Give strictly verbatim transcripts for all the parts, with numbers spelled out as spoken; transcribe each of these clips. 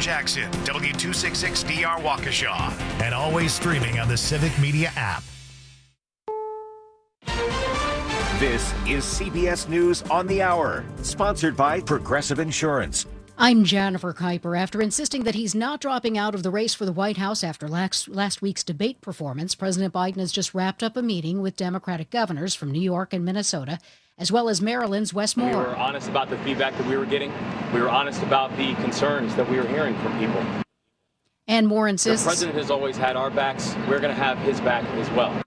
Jackson, W two sixty-six D R Waukesha, and always streaming on the Civic Media app. This is C B S News on the Hour, sponsored by Progressive Insurance. I'm Jennifer Kuiper. After insisting that he's not dropping out of the race for the White House after last, last week's debate performance, President Biden has just wrapped up a meeting with Democratic governors from New York and Minnesota, as well as Maryland's Wes Moore. We were honest about the feedback that we were getting. We were honest about the concerns that we were hearing from people. And Moore insists the president has always had our backs. We're going to have his back as well.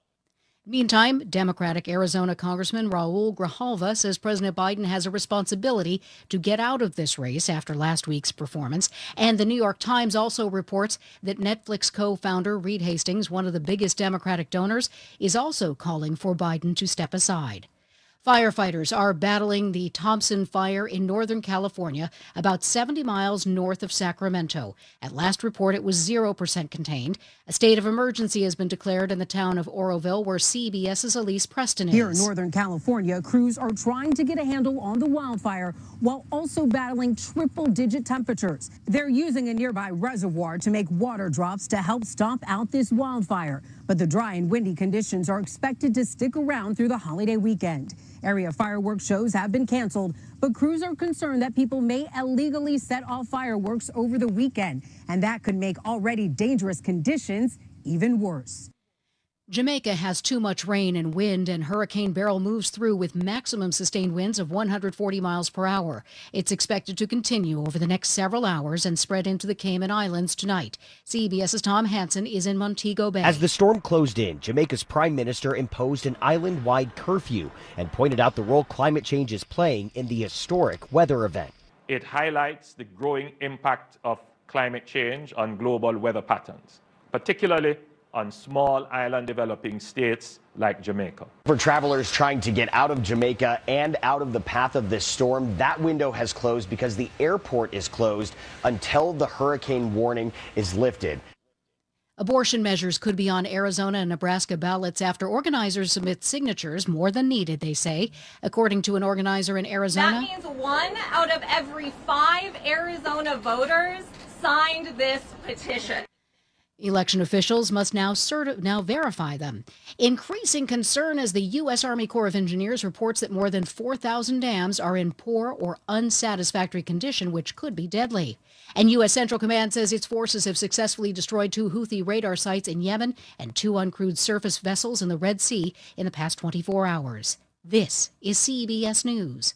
Meantime, Democratic Arizona Congressman Raul Grijalva says President Biden has a responsibility to get out of this race after last week's performance. And the New York Times also reports that Netflix co-founder Reed Hastings, one of the biggest Democratic donors, is also calling for Biden to step aside. Firefighters are battling the Thompson Fire in Northern California, about seventy miles north of Sacramento. At last report, it was zero percent contained. A state of emergency has been declared in the town of Oroville, where CBS's Elise Preston is. Here in Northern California, crews are trying to get a handle on the wildfire while also battling triple-digit temperatures. They're using a nearby reservoir to make water drops to help stomp out this wildfire. But the dry and windy conditions are expected to stick around through the holiday weekend. Area fireworks shows have been canceled, but crews are concerned that people may illegally set off fireworks over the weekend, and that could make already dangerous conditions even worse. Jamaica has too much rain and wind, and Hurricane Beryl moves through with maximum sustained winds of one hundred forty miles per hour. It's expected to continue over the next several hours and spread into the Cayman Islands tonight. CBS's Tom Hansen is in Montego Bay. As the storm closed in, Jamaica's prime minister imposed an island-wide curfew and pointed out the role climate change is playing in the historic weather event. It highlights the growing impact of climate change on global weather patterns, particularly on small island developing states like Jamaica. For travelers trying to get out of Jamaica and out of the path of this storm, that window has closed because the airport is closed until the hurricane warning is lifted. Abortion measures could be on Arizona and Nebraska ballots after organizers submit signatures more than needed, they say. According to an organizer in Arizona, that means one out of every five Arizona voters signed this petition. Election officials must now certi- now verify them. Increasing concern as the U S. Army Corps of Engineers reports that more than four thousand dams are in poor or unsatisfactory condition, which could be deadly. And U S. Central Command says its forces have successfully destroyed two Houthi radar sites in Yemen and two uncrewed surface vessels in the Red Sea in the past twenty-four hours. This is C B S News.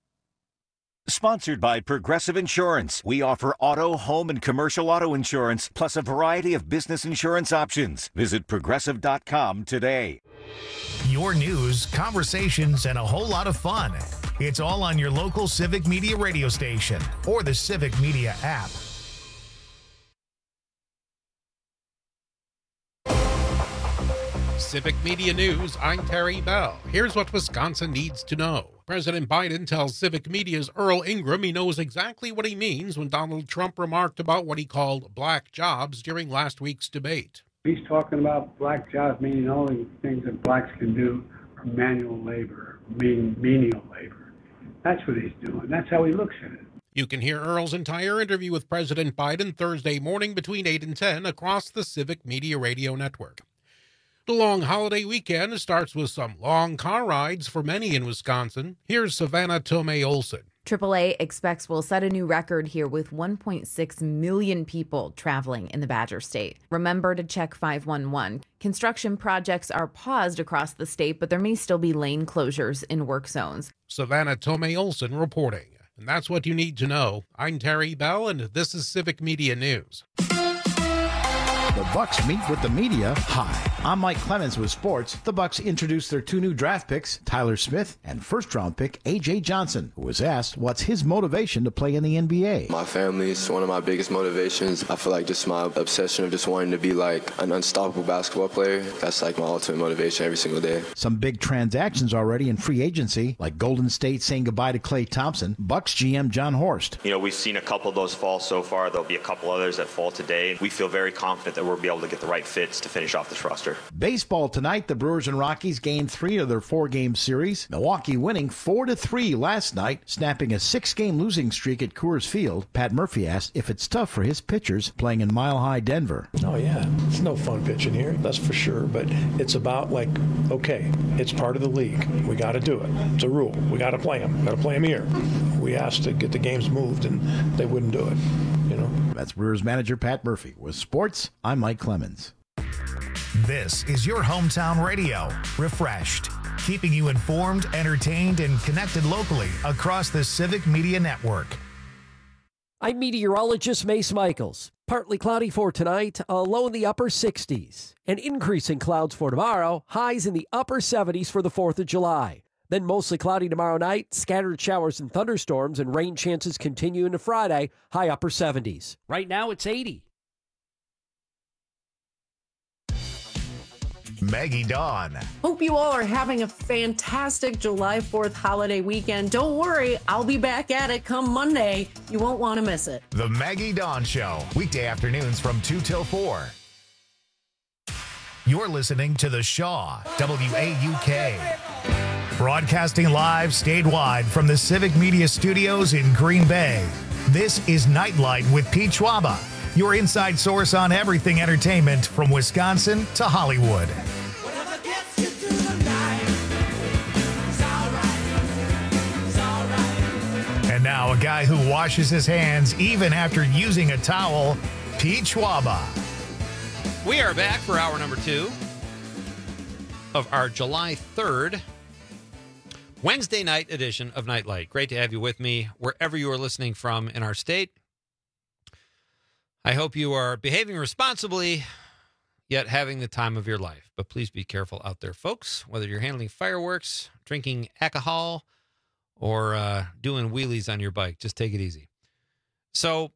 Sponsored by Progressive Insurance. We offer auto, home, and commercial auto insurance, plus a variety of business insurance options. Visit progressive dot com today. Your news, conversations, and a whole lot of fun. It's all on your local Civic Media radio station or the Civic Media app. Civic Media News, I'm Terry Bell. Here's what Wisconsin needs to know. President Biden tells Civic Media's Earl Ingram he knows exactly what he means when Donald Trump remarked about what he called black jobs during last week's debate. He's talking about black jobs, meaning only things that blacks can do are manual labor, meaning menial labor. That's what he's doing. That's how he looks at it. You can hear Earl's entire interview with President Biden Thursday morning between eight and ten across the Civic Media Radio Network. The long holiday weekend starts with some long car rides for many in Wisconsin. Here's Savannah Tomei Olson. triple A expects we'll set a new record here with one point six million people traveling in the Badger State. Remember to check five one one. Construction projects are paused across the state, but there may still be lane closures in work zones. Savannah Tomei Olson reporting. And that's what you need to know. I'm Terry Bell, and this is Civic Media News. The Bucks meet with the media. Hi, I'm Mike Clemens with sports. The Bucks introduced their two new draft picks, Tyler Smith and first-round pick A J Johnson, who was asked what's his motivation to play in the N B A. My family is one of my biggest motivations. I feel like just my obsession of just wanting to be like an unstoppable basketball player. That's like my ultimate motivation every single day. Some big transactions already in free agency, like Golden State saying goodbye to Klay Thompson, Bucks G M John Horst. You know, we've seen a couple of those fall so far. There'll be a couple others that fall today. We feel very confident that we'll be able to get the right fits to finish off this roster. Baseball tonight, the Brewers and Rockies gained three of their four-game series. Milwaukee winning four to three last night, snapping a six-game losing streak at Coors Field. Pat Murphy asked if it's tough for his pitchers playing in Mile High Denver. Oh, yeah. It's no fun pitching here, that's for sure. But it's about, like, okay, it's part of the league. We got to do it. It's a rule. We got to play them. Got to play them here. We asked to get the games moved, and they wouldn't do it, you know. That's Brewers manager Pat Murphy. With sports, I'm Mike Clemens. This is your hometown radio, Refreshed, keeping you informed, entertained, and connected locally across the Civic Media Network. I'm meteorologist Mace Michaels. Partly cloudy for tonight, a low in the upper sixties. An increase in clouds for tomorrow, highs in the upper seventies for the fourth of July. Then mostly cloudy tomorrow night, scattered showers and thunderstorms, and rain chances continue into Friday, high upper seventies. Right now it's eighty. Maggie Dawn. Hope you all are having a fantastic July fourth holiday weekend. Don't worry, I'll be back at it come Monday. You won't want to miss it. The Maggie Dawn Show, weekday afternoons from two till four. You're listening to The Shaw, W A U K. Broadcasting live statewide from the Civic Media Studios in Green Bay. This is Nightlight with Pete Schwaba, your inside source on everything entertainment from Wisconsin to Hollywood. And now a guy who washes his hands even after using a towel, Pete Schwaba. We are back for hour number two of our July third Wednesday night edition of Nightlight. Great to have you with me wherever you are listening from in our state. I hope you are behaving responsibly, yet having the time of your life. But please be careful out there, folks, whether you're handling fireworks, drinking alcohol, or uh, doing wheelies on your bike. Just take it easy. So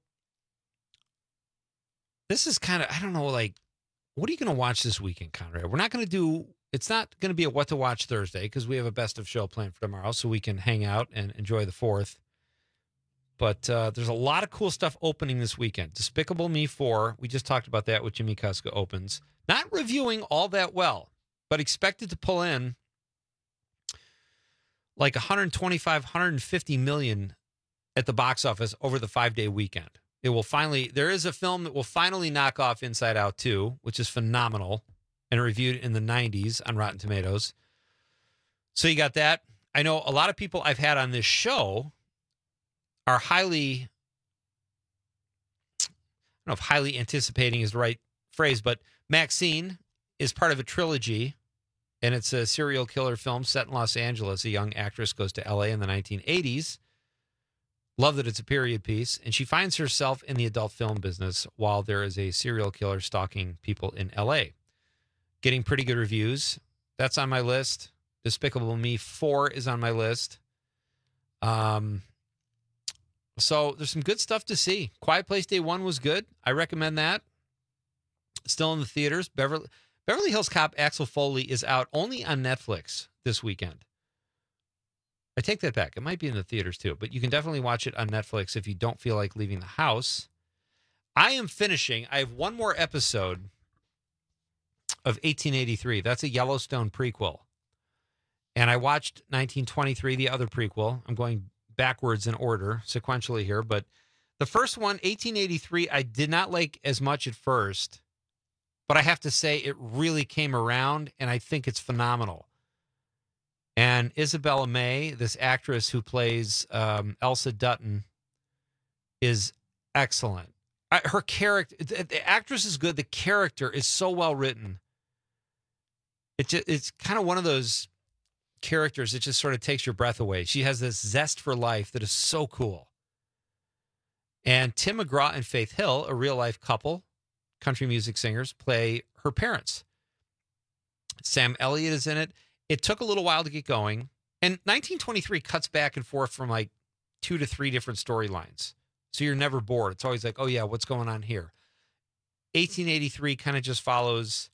this is kind of, I don't know, like, what are you going to watch this weekend, Conrad? We're not going to do, it's not going to be a What to Watch Thursday because we have a best of show planned for tomorrow so we can hang out and enjoy the fourth. But uh, there's a lot of cool stuff opening this weekend. Despicable Me four, we just talked about that with Jimmy Kuska opens. Not reviewing all that well, but expected to pull in like one twenty-five, one fifty million at the box office over the five-day weekend. It will finally, there is a film that will finally knock off Inside Out two, which is phenomenal, and reviewed in the nineties on Rotten Tomatoes. So you got that. I know a lot of people I've had on this show are highly, I don't know if highly anticipating is the right phrase, but Maxine is part of a trilogy, and it's a serial killer film set in Los Angeles. A young actress goes to L A in the nineteen eighties. Love that it's a period piece, and she finds herself in the adult film business while there is a serial killer stalking people in L A. Getting pretty good reviews. That's on my list. Despicable Me four is on my list. Um, so there's some good stuff to see. Quiet Place Day one was good. I recommend that. Still in the theaters. Beverly, Beverly Hills Cop Axel Foley is out only on Netflix this weekend. I take that back. It might be in the theaters too, but you can definitely watch it on Netflix if you don't feel like leaving the house. I am finishing. I have one more episode of eighteen eighty-three. That's a Yellowstone prequel. And I watched nineteen twenty-three, the other prequel. I'm going backwards in order, sequentially here. But the first one, eighteen eighty-three, I did not like as much at first. But I have to say it really came around, and I think it's phenomenal. And Isabella May, this actress who plays um, Elsa Dutton, is excellent. I, her character, the, the actress is good. The character is so well written. It just, it's kind of one of those characters that just sort of takes your breath away. She has this zest for life that is so cool. And Tim McGraw and Faith Hill, a real-life couple, country music singers, play her parents. Sam Elliott is in it. It took a little while to get going. And nineteen twenty-three cuts back and forth from like two to three different storylines. So you're never bored. It's always like, oh yeah, what's going on here? eighteen eighty-three kind of just follows,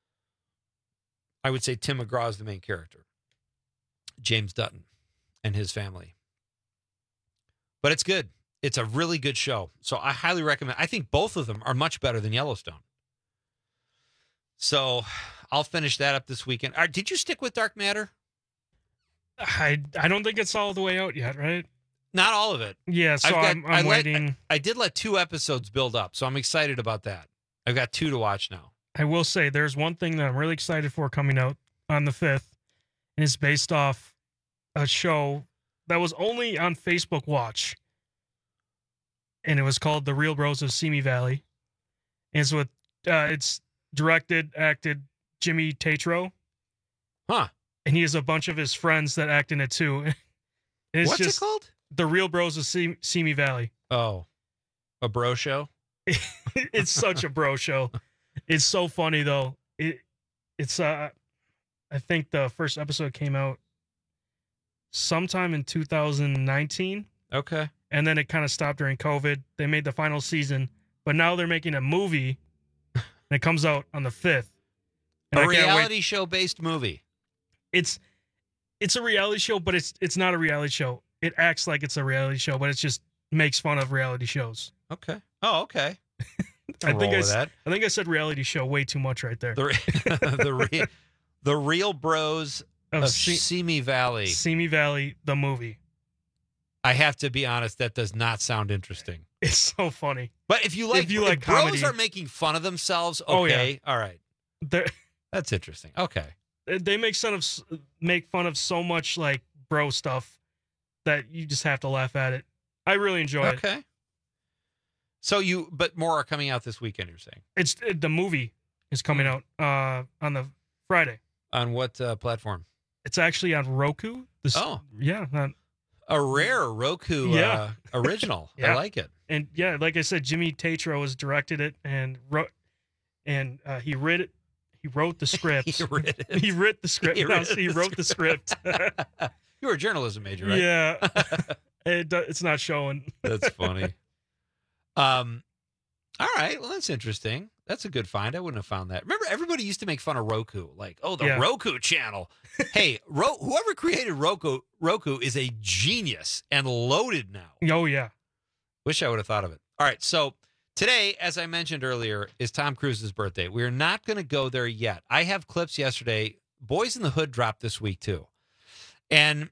I would say Tim McGraw is the main character. James Dutton and his family. But it's good. It's a really good show. So I highly recommend. I think both of them are much better than Yellowstone. So I'll finish that up this weekend. All right, did you stick with Dark Matter? I I don't think it's all the way out yet, right? Not all of it. Yeah, so I've got, I'm, I'm I let- waiting. I, I did let two episodes build up, so I'm excited about that. I've got two to watch now. I will say there's one thing that I'm really excited for coming out on the fifth, and it's based off a show that was only on Facebook Watch, and it was called The Real Bros of Simi Valley. And it's with uh, it's directed, acted Jimmy Tatro. Huh. And he has a bunch of his friends that act in it too. And it's What's just it called? The Real Bros of Sim- Simi Valley. Oh, a bro show? It's such a bro show. It's so funny though. It it's uh I think the first episode came out sometime in two thousand nineteen. Okay. And then it kind of stopped during COVID. They made the final season, but now they're making a movie and it comes out on the fifth. And A I can't wait- reality show based movie. It's it's a reality show, but it's it's not a reality show. It acts like it's a reality show, but it just makes fun of reality shows. Okay. Oh, okay. I think I, with s- that. I think I said reality show way too much right there. The re- the, re- the Real Bros Of of, Se- Simi Valley. Simi Valley, the movie. I have to be honest, that does not sound interesting. It's so funny. But if you like, If you if like bros comedy- are making fun of themselves, okay, Oh, yeah. all right, They're, that's interesting. Okay, they make fun of s- make fun of so much like bro stuff that you just have to laugh at it. I really enjoy it. okay. So you, but more are coming out this weekend. You're saying It's it, the movie is coming out uh, on the Friday. on what uh, platform? It's actually on Roku. This, Oh. yeah, on, A rare Roku Yeah. uh, original. I Yeah. like it. and yeah, like I said, Jimmy Tatro has directed it and wrote, and uh, he read it. He wrote the script. He read it. He wrote the script. He No, read he the wrote the script. You were a journalism major, right? Yeah, it, do- it's not showing. That's funny. Um, all right. Well, that's interesting. That's a good find. I wouldn't have found that. Remember, everybody used to make fun of Roku, like, oh, the Yeah. Roku channel. Hey, Ro- whoever created Roku, Roku is a genius and loaded now. Oh yeah. Wish I would have thought of it. All right. So today, as I mentioned earlier, is Tom Cruise's birthday. We're not going to go there yet. I have clips yesterday. Boys in the Hood dropped this week too, and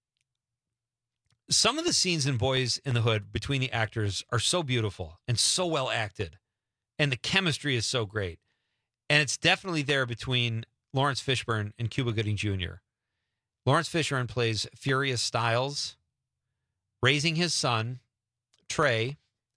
some of the scenes in Boys in the Hood between the actors are so beautiful and so well acted, and the chemistry is so great. And it's definitely there between Lawrence Fishburne and Cuba Gooding Junior Lawrence Fishburne plays Furious Styles, raising his son, Trey,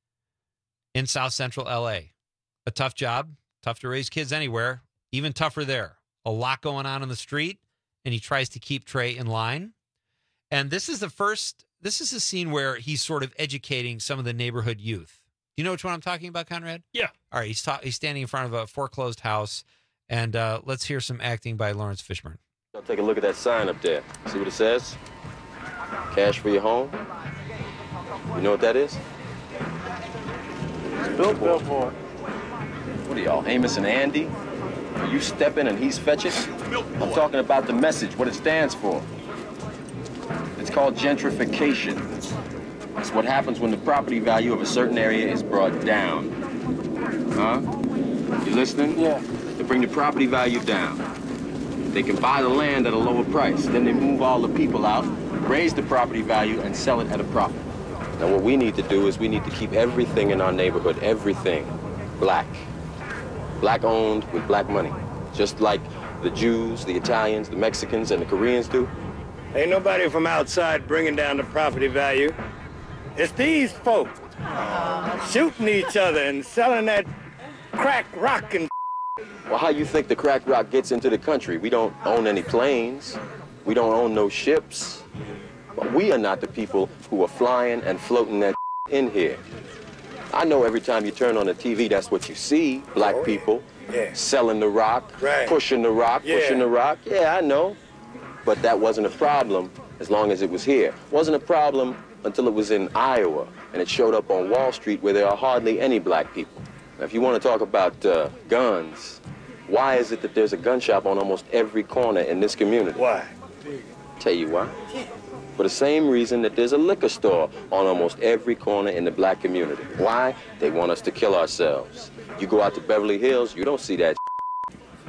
in South Central L A. A tough job, tough to raise kids anywhere, even tougher there. A lot going on in the street, and he tries to keep Trey in line. And this is the first, this is a scene where he's sort of educating some of the neighborhood youth. Do you know which one I'm talking about, Conrad? Yeah. All right, he's, ta- he's standing in front of a foreclosed house, and uh, let's hear some acting by Lawrence Fishburne. Now take a look at that sign up there. See what it says? Cash for your home. You know what that is? It's a billboard. What are y'all, Amos and Andy? Are you stepping and he's fetching? I'm talking about the message, what it stands for. It's called gentrification. It's what happens when the property value of a certain area is brought down. Huh? You listening? Yeah. They bring the property value down. They can buy the land at a lower price. Then they move all the people out, raise the property value, and sell it at a profit. Now what we need to do is we need to keep everything in our neighborhood, everything, black. Black owned with black money. Just like the Jews, the Italians, the Mexicans, and the Koreans do. Ain't nobody from outside bringing down the property value. It's these folk shooting each other and selling that crack rock and Well, how you think the crack rock gets into the country? We don't own any planes. We don't own no ships. But we are not the people who are flying and floating that in here. I know every time you turn on the T V, that's what you see. Black Oh, yeah. people Yeah. selling the rock, Right. pushing the rock, Yeah. pushing the rock. Yeah, I know. But that wasn't a problem as long as it was here. Wasn't a problem until it was in Iowa and it showed up on Wall Street where there are hardly any black people. Now, if you want to talk about uh, guns, why is it that there's a gun shop on almost every corner in this community? Why? Tell you why. For the same reason that there's a liquor store on almost every corner in the black community. Why? They want us to kill ourselves. You go out to Beverly Hills, you don't see that.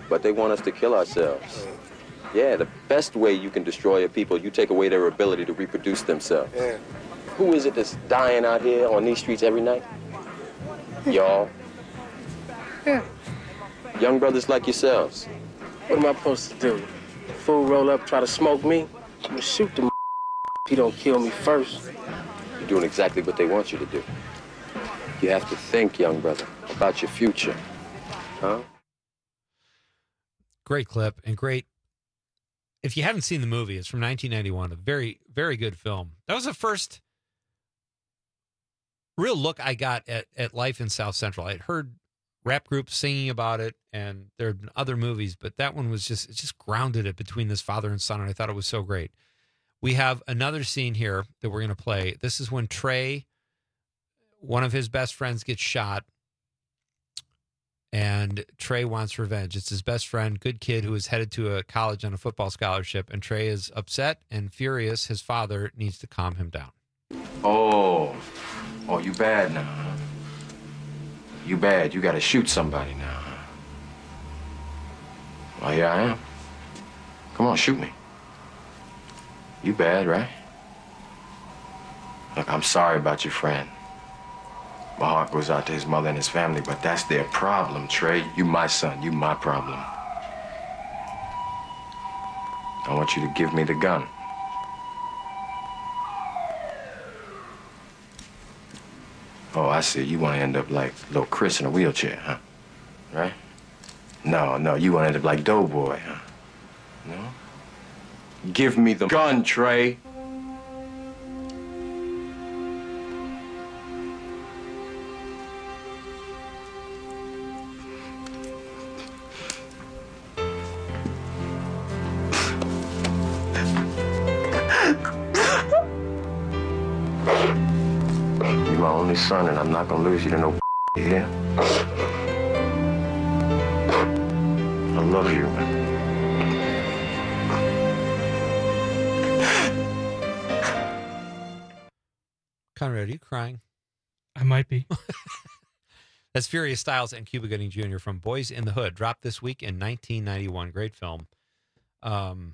but they want us to kill ourselves. Yeah, the best way you can destroy a people, you take away their ability to reproduce themselves. Yeah. Who is it that's dying out here on these streets every night? Y'all. Yeah. Young brothers like yourselves. What am I supposed to do? Fool roll up, try to smoke me? I'm gonna shoot the if he don't kill me first. You're doing exactly what they want you to do. You have to think, young brother, about your future. Huh? Great clip and great. If you haven't seen the movie, it's from nineteen ninety-one, a very, very good film. That was the first real look I got at, at life in South Central. I'd heard rap groups singing about it, and there had been other movies, but that one was just, it just grounded it between this father and son, and I thought it was so great. We have another scene here that we're going to play. This is when Trey, one of his best friends, gets shot, and Trey wants revenge. It's his best friend, good kid, who is headed to a college on a football scholarship, and Trey is upset and furious. His father needs to calm him down. Oh, oh, you bad now, huh? You bad. You gotta shoot somebody now, huh? Well, here I am. Come on, shoot me. You bad, right? Look, I'm sorry about your friend. My heart goes out to his mother and his family, but that's their problem, Trey. You my son. You my problem. I want you to give me the gun. Oh, I see. You want to end up like little Chris in a wheelchair, huh? Right? No, no. You want to end up like Doughboy, huh? No? Give me the gun, Trey. You're my only son, and I'm not gonna lose you to no here. I love you, man. Conrad, are you crying? I might be. That's Furious Styles and Cuba Gooding Junior from Boys in the Hood, dropped this week in nineteen ninety-one. Great film. Um,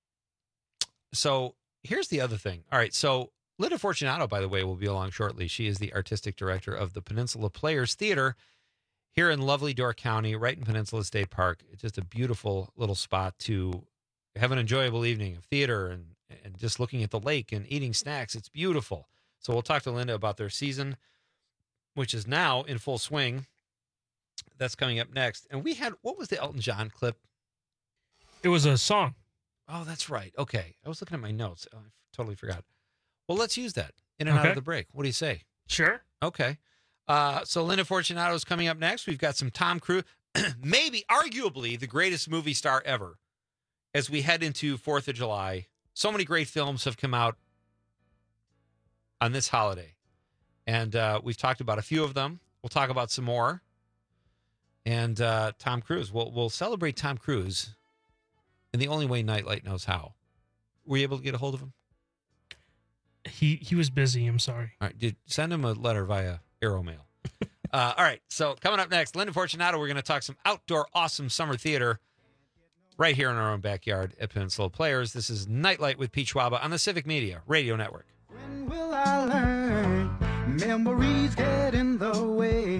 so here's the other thing. All right, so Linda Fortunato, by the way, will be along shortly. She is the artistic director of the Peninsula Players Theater here in lovely Door County, right in Peninsula State Park. It's just a beautiful little spot to have an enjoyable evening of theater and, and just looking at the lake and eating snacks. It's beautiful. So we'll talk to Linda about their season, which is now in full swing. That's coming up next. And we had, what was the Elton John clip? It was a song. Oh, that's right. Okay. I was looking at my notes. Oh, I totally forgot. Well, let's use that in and Okay. out of the break. What do you say? Sure. Okay. Uh, so Linda Fortunato is coming up next. We've got some Tom Cruise, maybe arguably the greatest movie star ever as we head into fourth of July. So many great films have come out on this holiday. And uh, we've talked about a few of them. We'll talk about some more. And uh, Tom Cruise. We'll, we'll celebrate Tom Cruise in the only way Nightlight knows how. Were you able to get a hold of him? He he was busy. I'm sorry. All right. Dude, send him a letter via Aeromail. uh, all right. So coming up next, Linda Fortunato, we're going to talk some outdoor awesome summer theater right here in our own backyard at Peninsula Players. This is Nightlight with Pete Schwaba on the Civic Media Radio Network. When will I learn? Memories get in the way.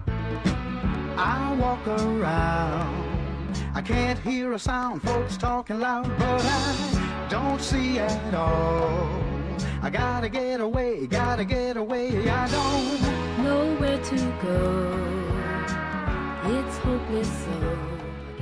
I walk around. I can't hear a sound, folks talking loud, but I don't see at all. I gotta get away, gotta get away. I don't know where to go. It's hopeless, so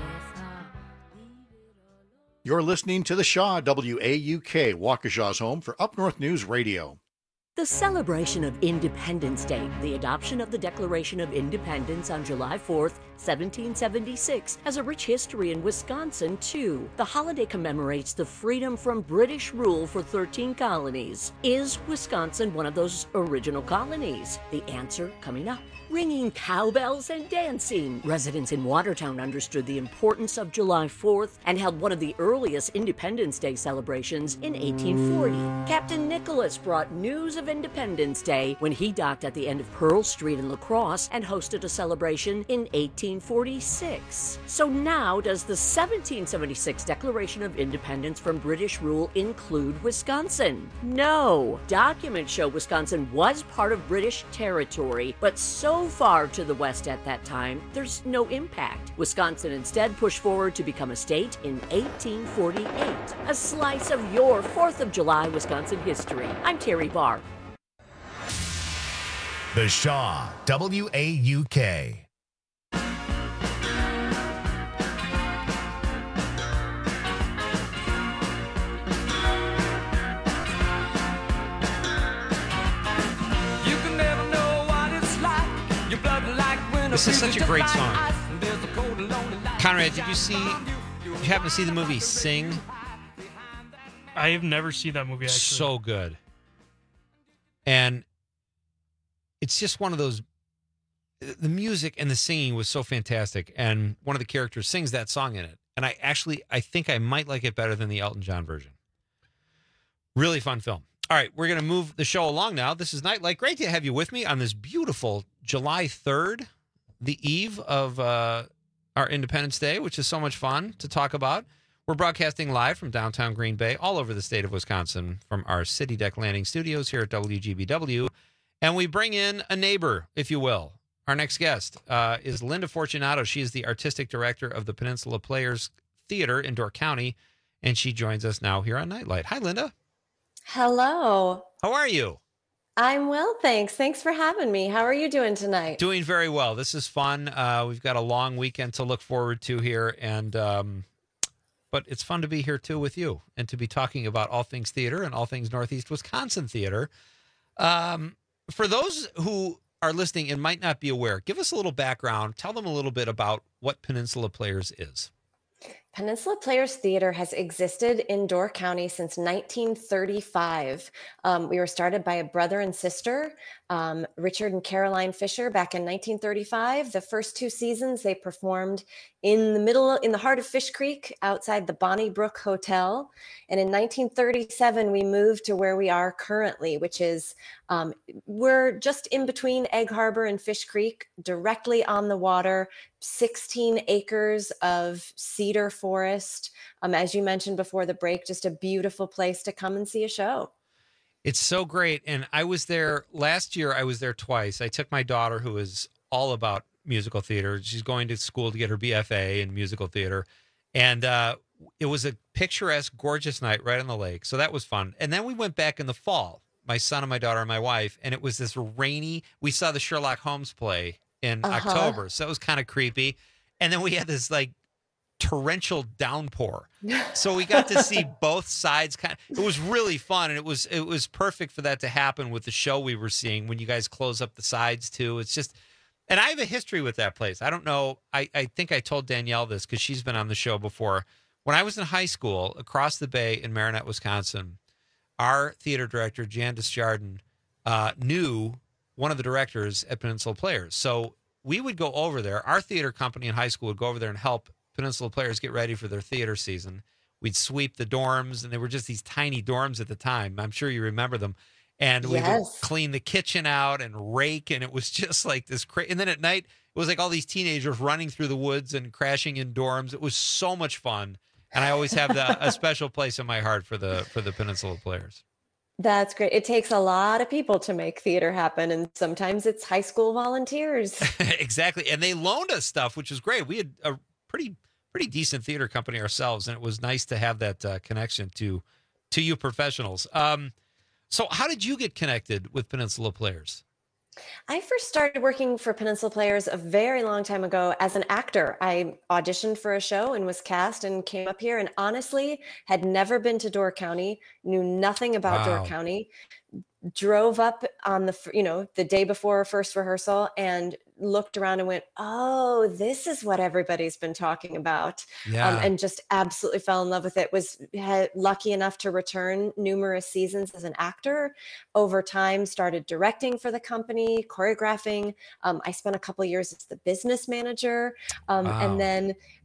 You're listening to the Shaw, W A U K, Waukesha's home for Up North News Radio. The celebration of Independence Day, the adoption of the Declaration of Independence on July fourth, seventeen seventy-six, has a rich history in Wisconsin, too. The holiday commemorates the freedom from British rule for thirteen colonies. Is Wisconsin one of those original colonies? The answer coming up. Ringing cowbells and dancing. Residents in Watertown understood the importance of July fourth and held one of the earliest Independence Day celebrations in eighteen forty. Captain Nicholas brought news of of Independence Day when he docked at the end of Pearl Street in La Crosse and hosted a celebration in eighteen forty-six. So now, does the seventeen seventy-six Declaration of Independence from British rule include Wisconsin? No. Documents show Wisconsin was part of British territory, but so far to the west at that time, there's no impact. Wisconsin instead pushed forward to become a state in eighteen forty-eight. A slice of your fourth of July Wisconsin history. I'm Terry Barr. The Shaw, W A U K. This is such a great song. Conrad, did you see, did you happen to see the movie Sing? I have never seen that movie, actually. So good. And it's just one of those, the music and the singing was so fantastic. And one of the characters sings that song in it. And I actually, I think I might like it better than the Elton John version. Really fun film. All right, we're going to move the show along now. This is Nightlight. Great to have you with me on this beautiful July third, the eve of uh, our Independence Day, which is so much fun to talk about. We're broadcasting live from downtown Green Bay, all over the state of Wisconsin, from our City Deck Landing studios here at W G B W. And we bring in a neighbor, if you will. Our next guest uh, is Linda Fortunato. She is the artistic director of the Peninsula Players Theater in Door County, and she joins us now here on Nightlight. Hi, Linda. Hello. How are you? I'm well, thanks. Thanks for having me. How are you doing tonight? Doing very well. This is fun. Uh, we've got a long weekend to look forward to here, and um, but it's fun to be here too with you and to be talking about all things theater and all things Northeast Wisconsin theater. Um, for those who are listening and might not be aware, give us a little background. Tell them a little bit about what Peninsula Players is. Peninsula Players Theater has existed in Door County since nineteen thirty-five. Um, we were started by a brother and sister, um, Richard and Caroline Fisher, back in nineteen thirty-five. The first two seasons they performed in the middle, in the heart of Fish Creek, outside the Bonnie Brook Hotel. And in nineteen thirty-seven, we moved to where we are currently, which is, um, we're just in between Egg Harbor and Fish Creek, directly on the water, sixteen acres of cedar forest. Um, as you mentioned before the break, just a beautiful place to come and see a show. It's so great. And I was there last year. I was there twice. I took my daughter, who is all about musical theater. She's going to school to get her B F A in musical theater. And uh, it was a picturesque, gorgeous night right on the lake. So that was fun. And then we went back in the fall, my son and my daughter and my wife. And it was this rainy, we saw the Sherlock Holmes play in Uh-huh. October. So it was kind of creepy. And then we had this like torrential downpour. So we got to see both sides. Kind of, it was really fun. And it was, it was perfect for that to happen with the show we were seeing when you guys close up the sides too. It's just, and I have a history with that place. I don't know. I, I think I told Danielle this because she's been on the show before. When I was in high school across the bay in Marinette, Wisconsin, our theater director, Jan Desjardins, uh, knew one of the directors at Peninsula Players. So we would go over there. Our theater company in high school would go over there and help Peninsula Players get ready for their theater season. We'd sweep the dorms, and they were just these tiny dorms at the time. I'm sure you remember them. And we Yes. would clean the kitchen out and rake, and it was just like this crazy. And then at night, it was like all these teenagers running through the woods and crashing in dorms. It was so much fun. And I always have the, a special place in my heart for the for the Peninsula Players. That's great. It takes a lot of people to make theater happen, and sometimes it's high school volunteers. Exactly. And they loaned us stuff, which was great. We had a pretty pretty decent theater company ourselves, and it was nice to have that uh, connection to to you professionals. Um, so how did you get connected with Peninsula Players? I first started working for Peninsula Players a very long time ago as an actor. I auditioned for a show and was cast and came up here, and honestly had never been to Door County, knew nothing about Wow. Door County, drove up on the, f- you know, the day before our first rehearsal and looked around and went, oh, this is what everybody's been talking about. Yeah. Um, and just absolutely fell in love with it. Was had, lucky enough to return numerous seasons as an actor. Over time, started directing for the company, choreographing. Um, I spent a couple of years as the business manager. Um, Wow. And then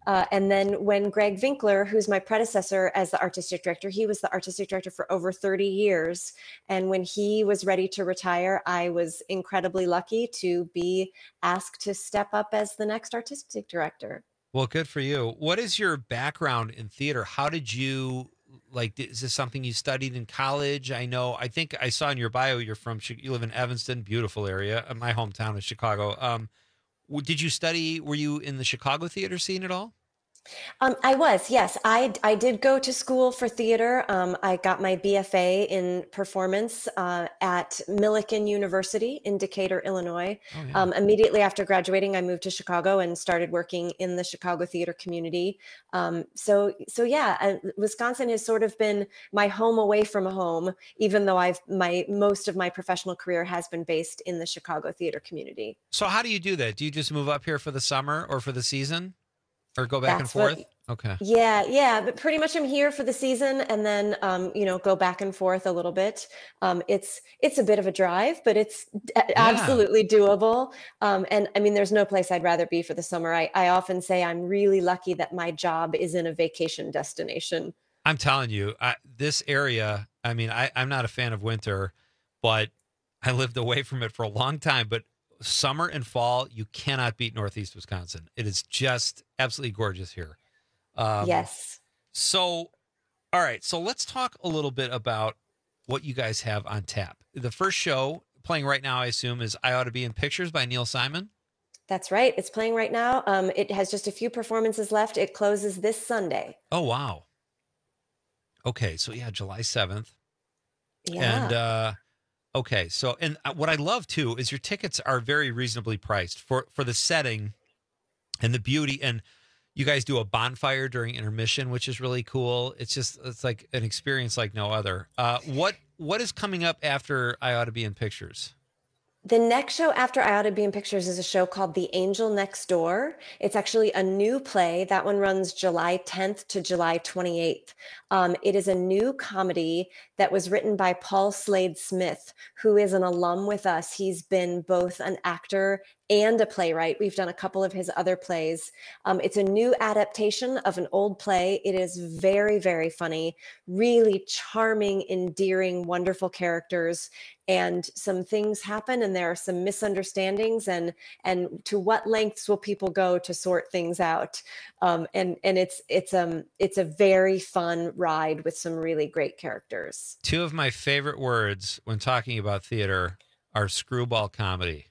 Uh, and then when Greg Winkler, who's my predecessor as the artistic director, he was the artistic director for over thirty years. And when he was ready to retire, I was incredibly lucky to be asked to step up as the next artistic director. Well, good for you. What is your background in theater? How did you, like, is this something you studied in college? I know, I think I saw in your bio, you're from, you live in Evanston, beautiful area. My hometown is Chicago. Um, did you study, were you in the Chicago theater scene at all? Um, I was, yes. I, I did go to school for theater. Um, I got my B F A in performance uh, at Millikan University in Decatur, Illinois. Oh, yeah. um, immediately after graduating, I moved to Chicago and started working in the Chicago theater community. Um, so, so yeah, uh, Wisconsin has sort of been my home away from home, even though I've my most of my professional career has been based in the Chicago theater community. So how do you do that? Do you just move up here for the summer or for the season? Or go back That's and forth? what- Okay. Yeah, yeah, but pretty much I'm here for the season and then, um, you know, go back and forth a little bit. Um, it's it's a bit of a drive, but it's d- absolutely doable. Um, and I mean, there's no place I'd rather be for the summer. I, I often say I'm really lucky that my job is in a vacation destination. I'm telling you, I, this area, I mean, I, I'm not a fan of winter, but I lived away from it for a long time. But summer and fall, you cannot beat Northeast Wisconsin. It is just absolutely gorgeous here. Um, yes. So, all right. So let's talk a little bit about what you guys have on tap. The first show playing right now, I assume, is I Ought to Be in Pictures by Neil Simon. That's right. It's playing right now. Um, it has just a few performances left. It closes this Sunday. Oh, wow. Okay. So, yeah, July seventh. Yeah. And, uh, okay. So, and what I love, too, is your tickets are very reasonably priced for, for the setting and the beauty. And you guys do a bonfire during intermission, which is really cool. It's just, it's like an experience like no other. Uh, what What is coming up after I Ought to Be in Pictures? The next show after I Ought to Be in Pictures is a show called The Angel Next Door. It's actually a new play. That one runs July tenth to July twenty-eighth. Um, it is a new comedy that was written by Paul Slade Smith, who is an alum with us. He's been both an actor and a playwright. We've done a couple of his other plays. Um, it's a new adaptation of an old play. It is very, very funny, really charming, endearing, wonderful characters. And some things happen and there are some misunderstandings and and to what lengths will people go to sort things out? Um, and and it's it's um it's a very fun ride with some really great characters. Two of my favorite words when talking about theater are screwball comedy.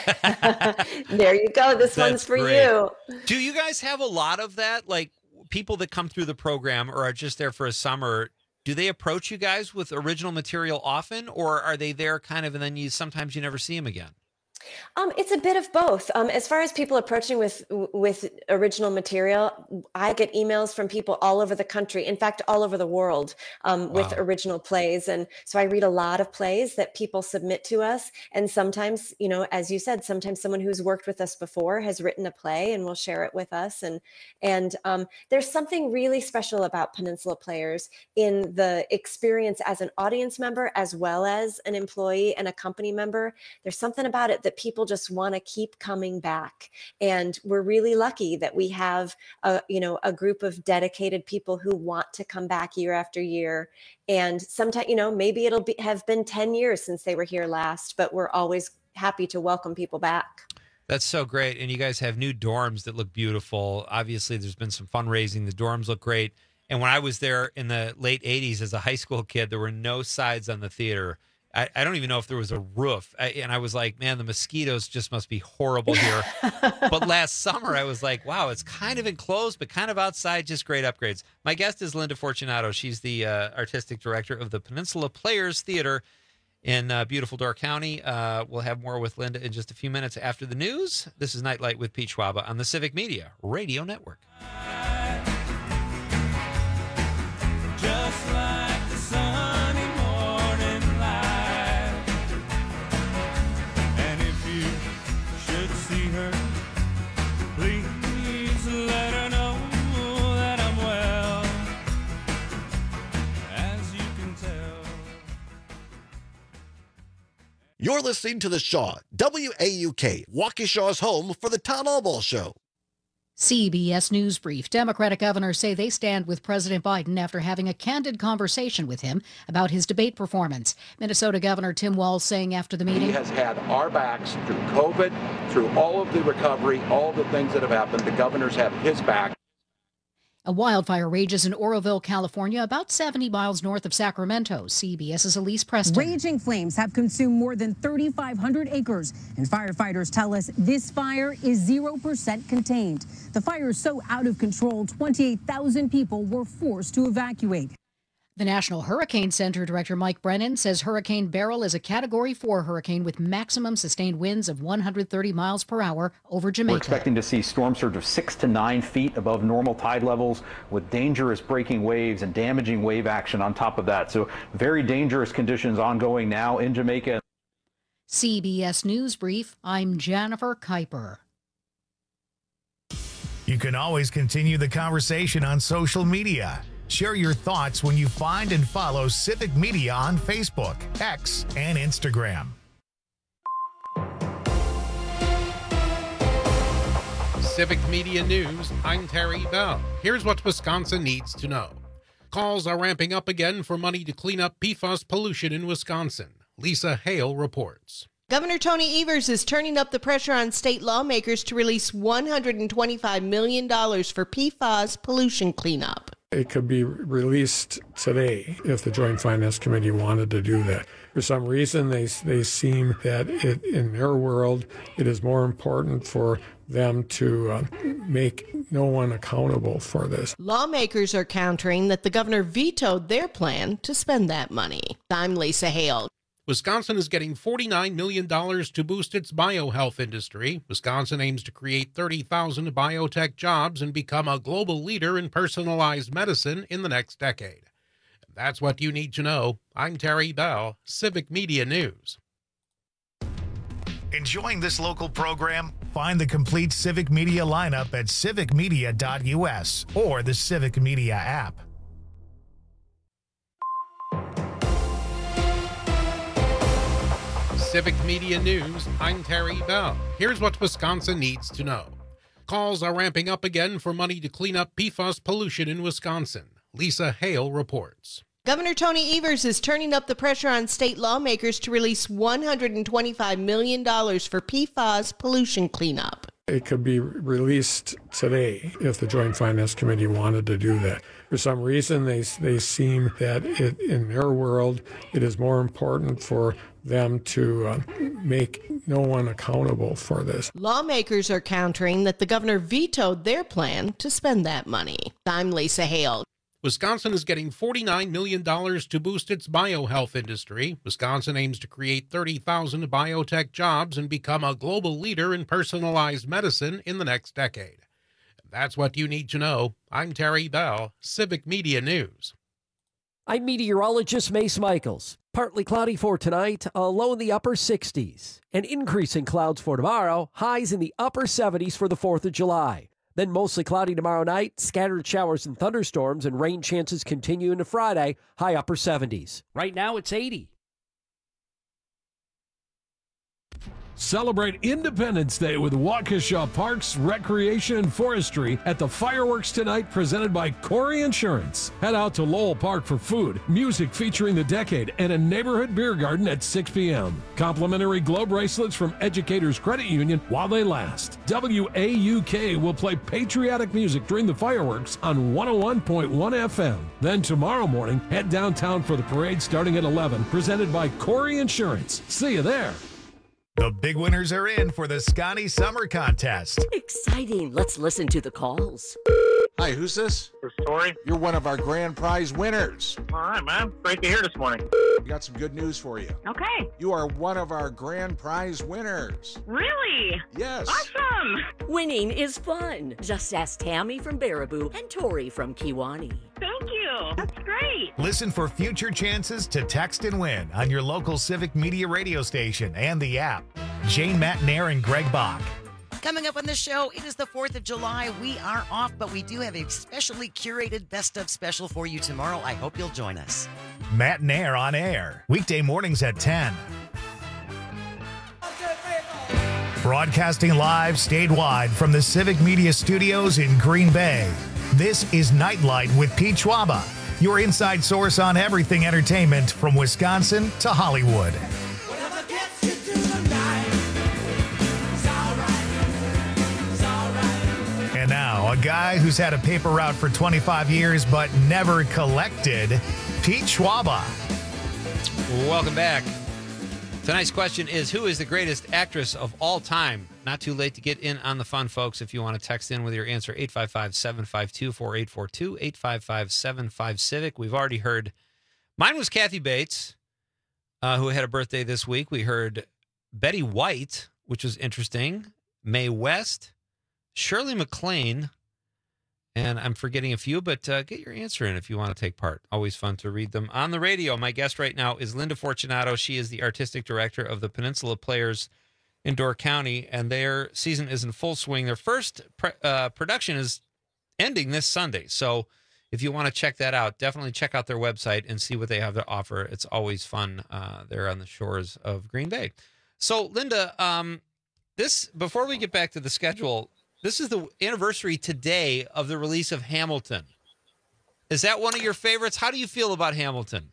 There you go. This That's one's for great. you. Do you guys have a lot of that? Like people that come through the program or are just there for a summer, do they approach you guys with original material often, or are they there kind of and then you sometimes you never see them again? Um, it's a bit of both. Um, as far as people approaching with with original material, I get emails from people all over the country, in fact, all over the world, um, with Wow. original plays. And so I read a lot of plays that people submit to us. And sometimes, you know, as you said, sometimes someone who's worked with us before has written a play and will share it with us. And and um, there's something really special about Peninsula Players in the experience as an audience member, as well as an employee and a company member. There's something about it that people just want to keep coming back. And we're really lucky that we have a, you know, a group of dedicated people who want to come back year after year. And sometimes, you know, maybe it'll be, have been ten years since they were here last, but we're always happy to welcome people back. That's so great. And you guys have new dorms that look beautiful. Obviously, there's been some fundraising. The dorms look great. And when I was there in the late eighties as a high school kid, there were no sides on the theater. I, I don't even know if there was a roof. I, and I was like, man, the mosquitoes just must be horrible here. But last summer, I was like, wow, it's kind of enclosed, but kind of outside, just great upgrades. My guest is Linda Fortunato. She's the uh, artistic director of the Peninsula Players Theater in uh, beautiful Door County. Uh, we'll have more with Linda in just a few minutes after the news. This is Nightlight with Pete Schwaba on the Civic Media Radio Network. Just like the sunny morning light. And if you should see her, please let her know that I'm well, as you can tell. You're listening to The Shaw, W A U K, Waukesha's home for the Town Hall Ball Show. C B S News Brief. Democratic governors say they stand with President Biden after having a candid conversation with him about his debate performance. Minnesota Governor Tim Walz saying after the meeting, he has had our backs through COVID, through all of the recovery, all the things that have happened. The governors have his back. A wildfire rages in Oroville, California, about seventy miles north of Sacramento. CBS's Elise Preston. Raging flames have consumed more than thirty-five hundred acres, and firefighters tell us this fire is zero percent contained. The fire is so out of control, twenty-eight thousand people were forced to evacuate. The National Hurricane Center Director Mike Brennan says Hurricane Beryl is a Category four hurricane with maximum sustained winds of one hundred thirty miles per hour over Jamaica. We're expecting to see storm surge of six to nine feet above normal tide levels with dangerous breaking waves and damaging wave action on top of that. So very dangerous conditions ongoing now in Jamaica. C B S News Brief, I'm Jennifer Kuiper. You can always continue the conversation on social media. Share your thoughts when you find and follow Civic Media on Facebook, X, and Instagram. Civic Media News, I'm Terry Bell. Here's what Wisconsin needs to know. Calls are ramping up again for money to clean up P FAS pollution in Wisconsin. Lisa Hale reports. Governor Tony Evers is turning up the pressure on state lawmakers to release one hundred twenty-five million dollars for P FAS pollution cleanup. It could be released today if the Joint Finance Committee wanted to do that. For some reason, they they seem that it, in their world, it is more important for them to uh, make no one accountable for this. Lawmakers are countering that the governor vetoed their plan to spend that money. I'm Lisa Hale. Wisconsin is getting forty-nine million dollars to boost its biohealth industry. Wisconsin aims to create thirty thousand biotech jobs and become a global leader in personalized medicine in the next decade. That's what you need to know. I'm Terry Bell, Civic Media News. Enjoying this local program? Find the complete Civic Media lineup at civic media dot U S or the Civic Media app. Civic Media News, I'm Terry Bell. Here's what Wisconsin needs to know. Calls are ramping up again for money to clean up P FAS pollution in Wisconsin. Lisa Hale reports. Governor Tony Evers is turning up the pressure on state lawmakers to release one hundred twenty-five million dollars for P FAS pollution cleanup. It could be released today if the Joint Finance Committee wanted to do that. For some reason, they they seem that it, in their world, it is more important for them to uh, make no one accountable for this. Lawmakers are countering that the governor vetoed their plan to spend that money. I'm Lisa Hale. Wisconsin is getting forty-nine million dollars to boost its biohealth industry. Wisconsin aims to create thirty thousand biotech jobs and become a global leader in personalized medicine in the next decade. That's what you need to know. I'm Terry Bell, Civic Media News. I'm meteorologist Mace Michaels. Partly cloudy for tonight, a low in the upper sixties. An increase in clouds for tomorrow, highs in the upper seventies for the fourth of July. Then mostly cloudy tomorrow night, scattered showers and thunderstorms, and rain chances continue into Friday, high upper seventies. Right now it's eighty. Celebrate Independence Day with Waukesha Parks, Recreation, and Forestry at the Fireworks Tonight presented by Corey Insurance. Head out to Lowell Park for food, music featuring the decade, and a neighborhood beer garden at six p.m. Complimentary glow bracelets from Educators Credit Union while they last. W A U K will play patriotic music during the fireworks on one oh one point one F M. Then tomorrow morning, head downtown for the parade starting at eleven, presented by Corey Insurance. See you there. The big winners are in for the Scotty Summer Contest. Exciting. Let's listen to the calls. Hi, who's this? This is Tori. You're one of our grand prize winners. All right, man. Great to hear this morning. We got some good news for you. Okay. You are one of our grand prize winners. Really? Yes. Awesome. Winning is fun. Just ask Tammy from Baraboo and Tori from Kiwani. Thank you. That's great. Listen for future chances to text and win on your local Civic Media radio station and the app. Jane Matnair and Greg Bach. Coming up on the show, it is the fourth of July. We are off, but we do have a specially curated best of special for you tomorrow. I hope you'll join us. Matnair on air, weekday mornings at ten. Broadcasting live statewide from the Civic Media Studios in Green Bay, this is Nightlight with Pete Schwaba, your inside source on everything entertainment from Wisconsin to Hollywood. And now, a guy who's had a paper route for twenty-five years but never collected, Pete Schwaba. Welcome back. Tonight's question is, who is the greatest actress of all time? Not too late to get in on the fun, folks. If you want to text in with your answer, eight five five, seven five two, four eight four two, eight five five, seven five, Civic. We've already heard, mine was Kathy Bates, uh, who had a birthday this week. We heard Betty White, which was interesting, Mae West, Shirley MacLaine, and I'm forgetting a few, but uh, get your answer in if you want to take part. Always fun to read them on the radio. My guest right now is Linda Fortunato. She is the artistic director of the Peninsula Players in Door County, and their season is in full swing. Their first pre- uh, production is ending this Sunday, so if you want to check that out, definitely check out their website and see what they have to offer. It's always fun uh, there on the shores of Green Bay. So, Linda, um, this before we get back to the schedule, this is the anniversary today of the release of Hamilton. Is that one of your favorites? How do you feel about Hamilton?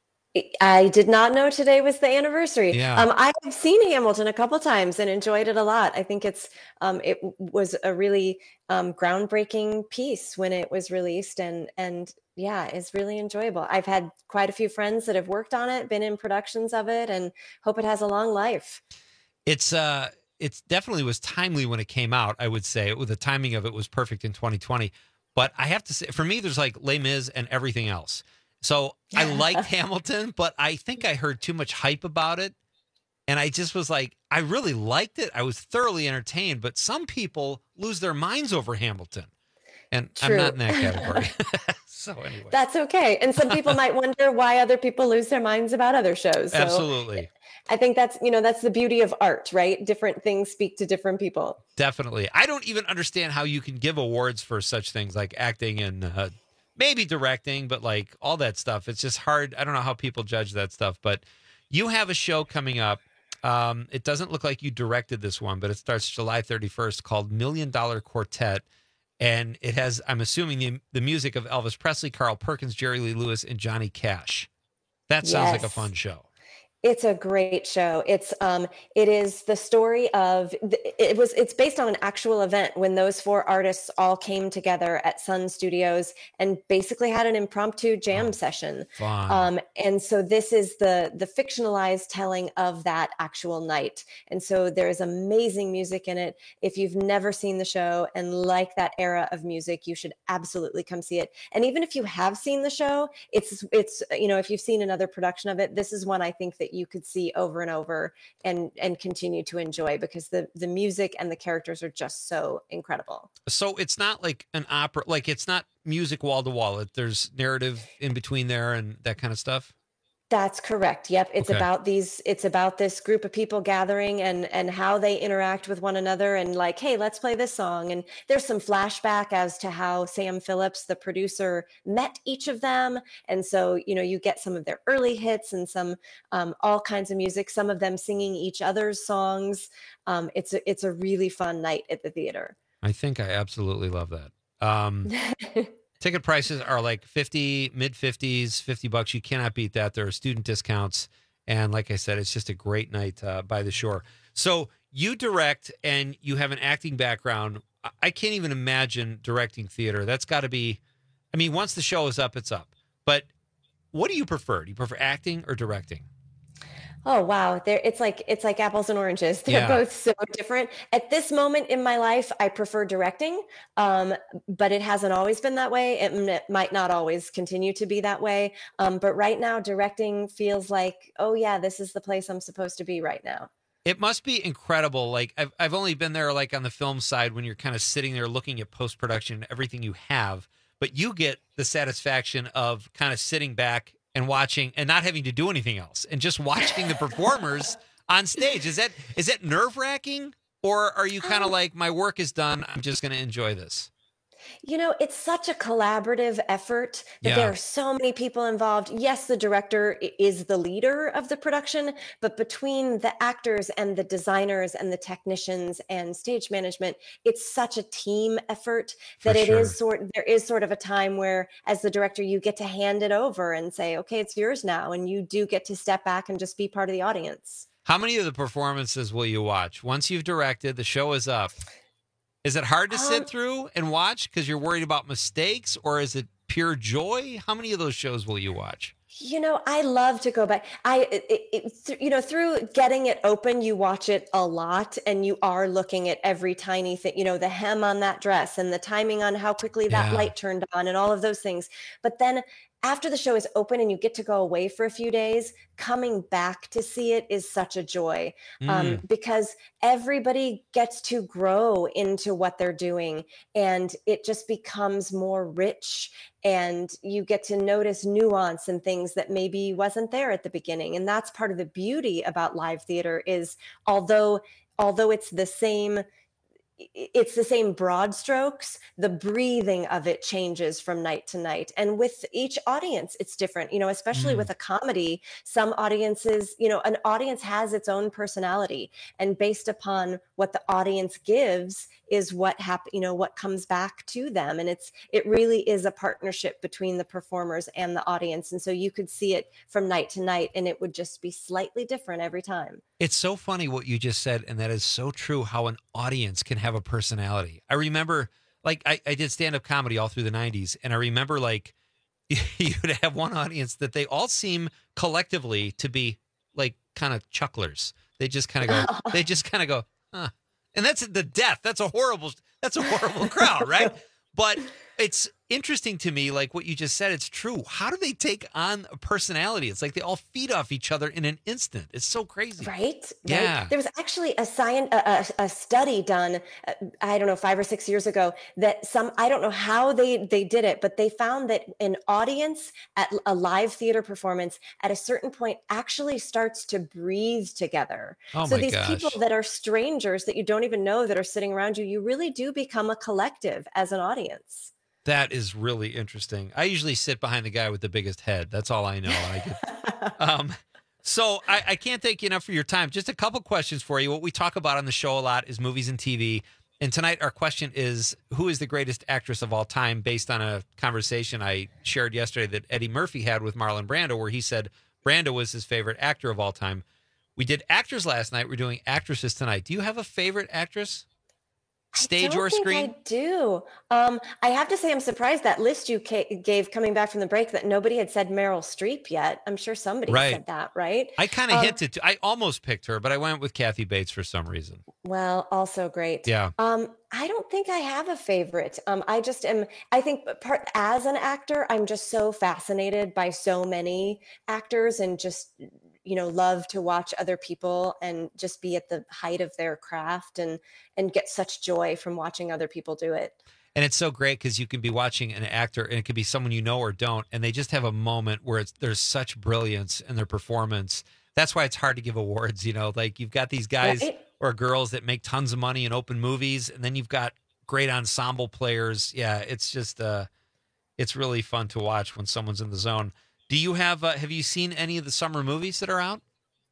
I did not know today was the anniversary. Yeah. Um, I have seen Hamilton a couple times and enjoyed it a lot. I think it's um, it was a really um, groundbreaking piece when it was released, and and yeah, it's really enjoyable. I've had quite a few friends that have worked on it, been in productions of it, and hope it has a long life. It's uh. It definitely was timely when it came out, I would say. The timing of it was perfect in twenty twenty. But I have to say, for me, there's like Les Mis and everything else. So I liked Hamilton, but I think I heard too much hype about it. And I just was like, I really liked it. I was thoroughly entertained. But some people lose their minds over Hamilton. And True. I'm not in that category. So anyway. That's okay. And some people might wonder why other people lose their minds about other shows. So Absolutely. I think that's, you know, that's the beauty of art, right? Different things speak to different people. Definitely. I don't even understand how you can give awards for such things like acting and uh, maybe directing, but like all that stuff. It's just hard. I don't know how people judge that stuff, but you have a show coming up. Um, it doesn't look like you directed this one, but it starts July thirty-first, called Million Dollar Quartet. And it has, I'm assuming, the, the music of Elvis Presley, Carl Perkins, Jerry Lee Lewis, and Johnny Cash. That sounds Yes. like a fun show. It's a great show. It's um it is the story of it was it's based on an actual event when those four artists all came together at Sun Studios and basically had an impromptu jam oh, session. Fun. Um and so this is the the fictionalized telling of that actual night. And so there is amazing music in it. If you've never seen the show and like that era of music, you should absolutely come see it. And even if you have seen the show, it's it's you know, if you've seen another production of it, this is one I think that you could see over and over and and continue to enjoy because the the music and the characters are just so incredible. So it's not like an opera, like it's not music wall to wall. There's narrative in between there and that kind of stuff. That's correct. Yep. It's Okay. about these, it's about this group of people gathering and, and how they interact with one another and like, hey, let's play this song. And there's some flashback as to how Sam Phillips, the producer, met each of them. And so, you know, you get some of their early hits and some, um, all kinds of music, some of them singing each other's songs. Um, it's a, it's a really fun night at the theater. I think I absolutely love that. Um, ticket prices are like fifty, mid fifties, fifty bucks. You cannot beat that. There are student discounts. And like I said, it's just a great night uh, by the shore. So you direct and you have an acting background. I- I can't even imagine directing theater. That's got to be, I mean, once the show is up, it's up. But what do you prefer? Do you prefer acting or directing? Oh, wow. There, it's like it's like apples and oranges. They're Yeah. both so different. At this moment in my life, I prefer directing, um, but it hasn't always been that way. It, m- it might not always continue to be that way. Um, but right now, directing feels like, oh, yeah, this is the place I'm supposed to be right now. It must be incredible. Like I've I've only been there like on the film side when you're kind of sitting there looking at post-production, everything you have, but you get the satisfaction of kind of sitting back and watching and not having to do anything else and just watching the performers on stage. Is that is that nerve-wracking, or are you kind of like, my work is done, I'm just going to enjoy this? You know, it's such a collaborative effort that Yeah. there are so many people involved. Yes, the director i- is the leader of the production, but between the actors and the designers and the technicians and stage management, it's such a team effort For that it sure. is sort there is sort of a time where as the director you get to hand it over and say, "Okay, it's yours now," and you do get to step back and just be part of the audience. How many of the performances will you watch? Once you've directed, the show is up. Is it hard to Um, sit through and watch because you're worried about mistakes, or is it pure joy? How many of those shows will you watch? You know, I love to go back. I, it, it, it- th- you know, through getting it open, you watch it a lot and you are looking at every tiny thing, you know, the hem on that dress and the timing on how quickly that Yeah. light turned on and all of those things. But then after the show is open and you get to go away for a few days, coming back to see it is such a joy um, Mm. because everybody gets to grow into what they're doing and it just becomes more rich and you get to notice nuance and things that maybe wasn't there at the beginning. And that's part of the beauty about live theater is although although it's the same i- it's the same broad strokes, the breathing of it changes from night to night. And with each audience, it's different, you know, especially Mm. with a comedy, some audiences, you know, an audience has its own personality. And based upon what the audience gives is what happen, you know, what comes back to them. And it's, it really is a partnership between the performers and the audience. And so you could see it from night to night and it would just be slightly different every time. It's so funny what you just said, and that is so true how an audience can have a personality. I remember, like, I, I did stand up comedy all through the nineties, and I remember, like, you'd have one audience that they all seem collectively to be, like, kind of chucklers. They just kind of go, they just kind of go, huh. And that's the death. That's a horrible, that's a horrible crowd, right? But it's interesting to me, like what you just said, it's true. How do they take on a personality? It's like they all feed off each other in an instant. It's so crazy. Right? Yeah. Right? There was actually a science, a, a, a study done, uh, I don't know, five or six years ago that some, I don't know how they, they did it, but they found that an audience at a live theater performance at a certain point actually starts to breathe together. Oh so my these gosh. people that are strangers that you don't even know that are sitting around you, you really do become a collective as an audience. That is really interesting. I usually sit behind the guy with the biggest head. That's all I know. I get, um, so I, I can't thank you enough for your time. Just a couple questions for you. What we talk about on the show a lot is movies and T V. And tonight our question is, who is the greatest actress of all time, based on a conversation I shared yesterday that Eddie Murphy had with Marlon Brando, where he said Brando was his favorite actor of all time. We did actors last night. We're doing actresses tonight. Do you have a favorite actress? Stage I don't or think screen? I do. Um, I have to say, I'm surprised that list you ca- gave coming back from the break that nobody had said Meryl Streep yet. I'm sure somebody Right. said that, right? I kind of Um, hinted to, I almost picked her, but I went with Kathy Bates for some reason. Well, also great. Yeah. Um, I don't think I have a favorite. Um, I just am, I think part as an actor, I'm just so fascinated by so many actors and just, you know, love to watch other people and just be at the height of their craft and and get such joy from watching other people do it. And it's so great because you can be watching an actor, and it could be someone you know or don't, and they just have a moment where it's there's such brilliance in their performance. That's why it's hard to give awards. You know, like you've got these guys Right. or girls that make tons of money and open movies, and then you've got great ensemble players. Yeah, it's just uh, it's really fun to watch when someone's in the zone. Do you have uh, have you seen any of the summer movies that are out?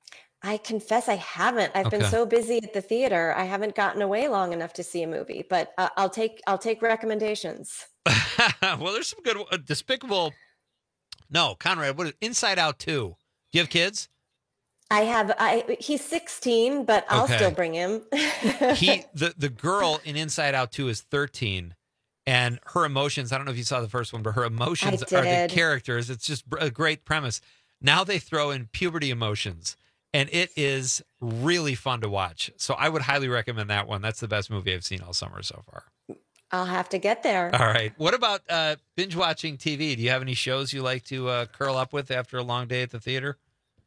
I confess I haven't. I've been Okay. so busy at the theater. I haven't gotten away long enough to see a movie, but uh, I'll take I'll take recommendations. Well, there's some good uh, Despicable. No, Conrad. What is Inside Out two? Do you have kids? I have I he's sixteen, but I'll Okay. still bring him. he the the girl in Inside Out two is thirteen, and her emotions, I don't know if you saw the first one, but her emotions are the did. characters. It's just a great premise. Now they throw in puberty emotions, and it is really fun to watch. So I would highly recommend that one. That's the best movie I've seen all summer so far. I'll have to get there. All right. What about uh, binge watching T V? Do you have any shows you like to uh, curl up with after a long day at the theater?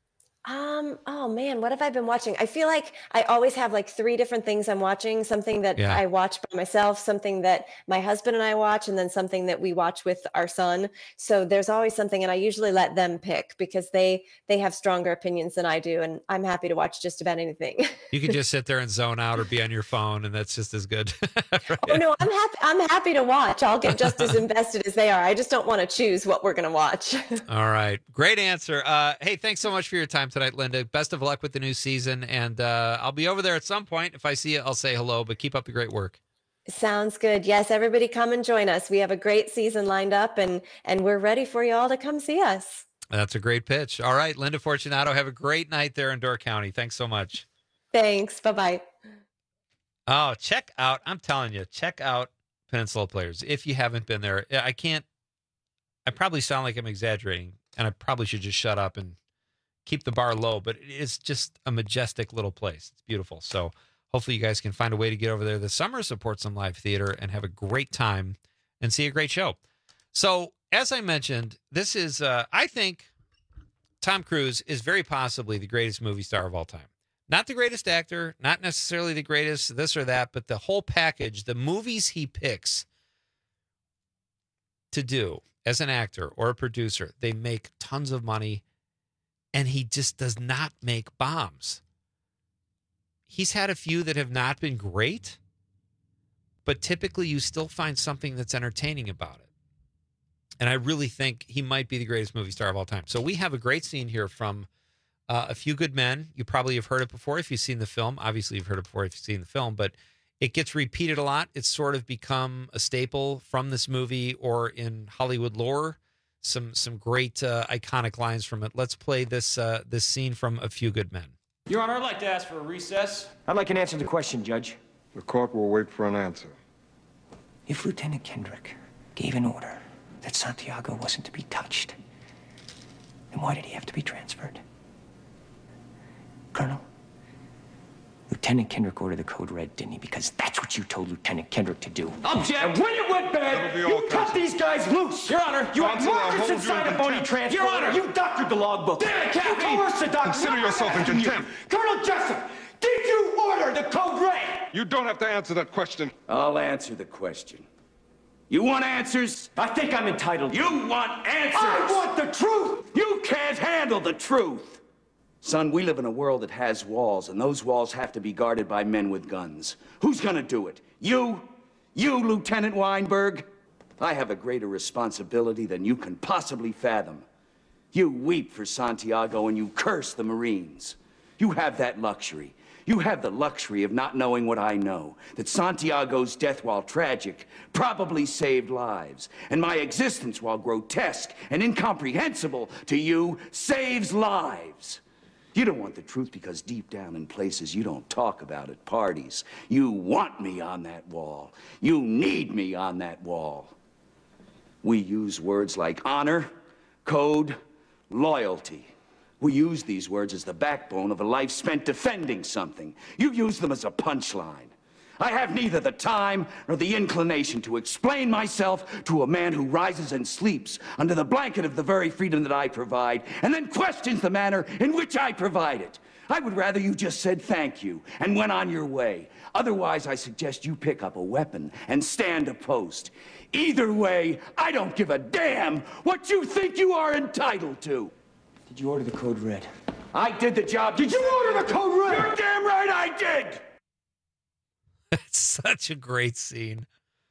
Um, oh man, what have I been watching? I feel like I always have like three different things I'm watching, something that Yeah. I watch by myself, something that my husband and I watch, and then something that we watch with our son. So there's always something, and I usually let them pick because they they have stronger opinions than I do, and I'm happy to watch just about anything. You can just sit there and zone out or be on your phone, and that's just as good. Right? Oh no, I'm happy I'm happy to watch. I'll get just as invested as they are. I just don't want to choose what we're gonna watch. All right. Great answer. Uh, hey, thanks so much for your time tonight, Linda. Best of luck with the new season. And uh, I'll be over there at some point. If I see you, I'll say hello, but keep up the great work. Sounds good. Yes, everybody come and join us. We have a great season lined up, and and we're ready for you all to come see us. That's a great pitch. All right, Linda Fortunato, have a great night there in Door County. Thanks so much. Thanks. Bye-bye. Oh, check out, I'm telling you, check out Peninsula Players. If you haven't been there, I can't, I probably sound like I'm exaggerating, and I probably should just shut up and keep the bar low, but it's just a majestic little place. It's beautiful. So hopefully you guys can find a way to get over there this summer, support some live theater, and have a great time and see a great show. So as I mentioned, this is, uh, I think Tom Cruise is very possibly the greatest movie star of all time. Not the greatest actor, not necessarily the greatest this or that, but the whole package, the movies he picks to do as an actor or a producer, they make tons of money, and he just does not make bombs. He's had a few that have not been great, but typically you still find something that's entertaining about it. And I really think he might be the greatest movie star of all time. So we have a great scene here from uh, A Few Good Men. You probably have heard it before if you've seen the film. Obviously, you've heard it before if you've seen the film, but it gets repeated a lot. It's sort of become a staple from this movie or in Hollywood lore. Some some great uh, iconic lines from it. Let's play this uh, this scene from A Few Good Men. Your Honor, I'd like to ask for a recess. I'd like an answer to the question, Judge. The court will wait for an answer. If Lieutenant Kendrick gave an order that Santiago wasn't to be touched, then why did he have to be transferred? Colonel, Lieutenant Kendrick ordered the code red, didn't he? Because that's what you told Lieutenant Kendrick to do. Object! And when it went bad, you cut these guys loose! Your Honor, you had Marcus inside a phony transfer. Your Honor, you doctored the logbook. Damn it, Captain! You coerced the doctor. Consider yourself in contempt. Colonel Jessup, did you order the code red? You don't have to answer that question. I'll answer the question. You want answers? I think I'm entitled. You want answers? I want the truth! You can't handle the truth! Son, we live in a world that has walls, and those walls have to be guarded by men with guns. Who's gonna do it? You? You, Lieutenant Weinberg? I have a greater responsibility than you can possibly fathom. You weep for Santiago and you curse the Marines. You have that luxury. You have the luxury of not knowing what I know, that Santiago's death, while tragic, probably saved lives, and my existence, while grotesque and incomprehensible to you, saves lives. You don't want the truth because deep down in places you don't talk about at parties, you want me on that wall. You need me on that wall. We use words like honor, code, loyalty. We use these words as the backbone of a life spent defending something. You use them as a punchline. I have neither the time nor the inclination to explain myself to a man who rises and sleeps under the blanket of the very freedom that I provide, and then questions the manner in which I provide it. I would rather you just said thank you and went on your way. Otherwise, I suggest you pick up a weapon and stand a post. Either way, I don't give a damn what you think you are entitled to. Did you order the code red? I did the job. Did you order the code red? You're damn right I did! It's such a great scene.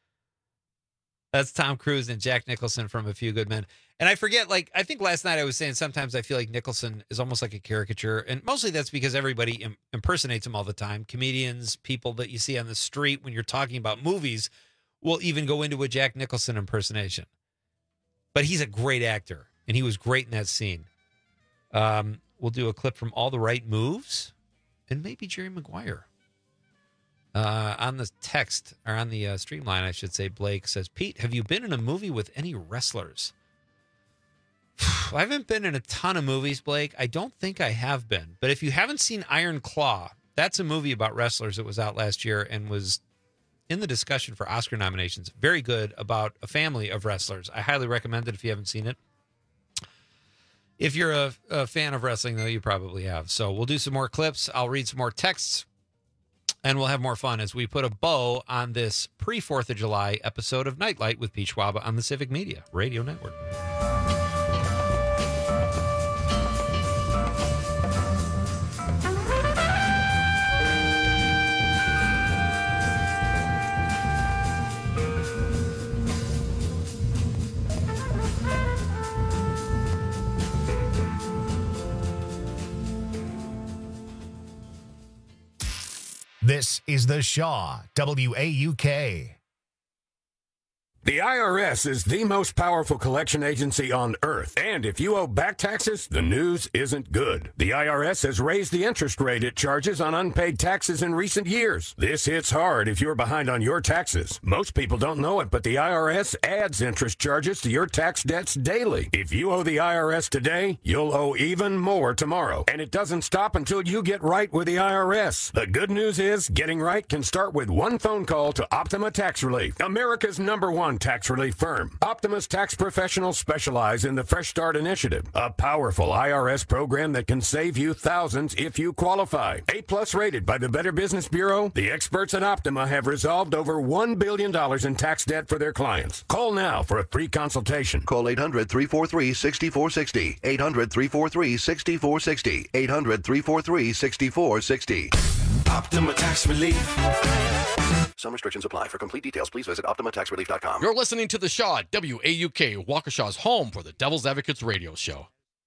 That's Tom Cruise and Jack Nicholson from A Few Good Men. And I forget, like, I think last night I was saying sometimes I feel like Nicholson is almost like a caricature. And mostly that's because everybody im- impersonates him all the time. Comedians, people that you see on the street when you're talking about movies will even go into a Jack Nicholson impersonation. But he's a great actor, and he was great in that scene. Um, we'll do a clip from All the Right Moves and maybe Jerry Maguire. Uh, on the text, or on the uh, streamline, I should say, Blake says, Pete, have you been in a movie with any wrestlers? I haven't been in a ton of movies, Blake. I don't think I have been. But if you haven't seen Iron Claw, that's a movie about wrestlers that was out last year and was in the discussion for Oscar nominations. Very good, about a family of wrestlers. I highly recommend it if you haven't seen it. If you're a, a fan of wrestling, though, you probably have. So we'll do some more clips. I'll read some more texts, and we'll have more fun as we put a bow on this pre-fourth of July episode of Nightlight with Pete Schwaba on the Civic Media Radio Network. This is the Shaw W A U K. The I R S is the most powerful collection agency on earth, and if you owe back taxes, the news isn't good. The I R S has raised the interest rate it charges on unpaid taxes in recent years. This hits hard if you're behind on your taxes. Most people don't know it, but the I R S adds interest charges to your tax debts daily. If you owe the I R S today, you'll owe even more tomorrow, and it doesn't stop until you get right with the I R S. The good news is, getting right can start with one phone call to Optima Tax Relief, America's number one tax relief firm. Optima's tax professionals specialize in the Fresh Start Initiative, a powerful I R S program that can save you thousands if you qualify. A-plus rated by the Better Business Bureau, the experts at Optima have resolved over one billion dollars in tax debt for their clients. Call now for a free consultation. Call eight hundred, three four three, six four six zero. eight hundred, three four three, six four six zero. eight hundred, three four three, six four six zero. Optima Tax Relief. Some restrictions apply. For complete details, please visit optima tax relief dot com. You're listening to The Shaw, W A U K, Waukesha's home for the Devil's Advocates radio show.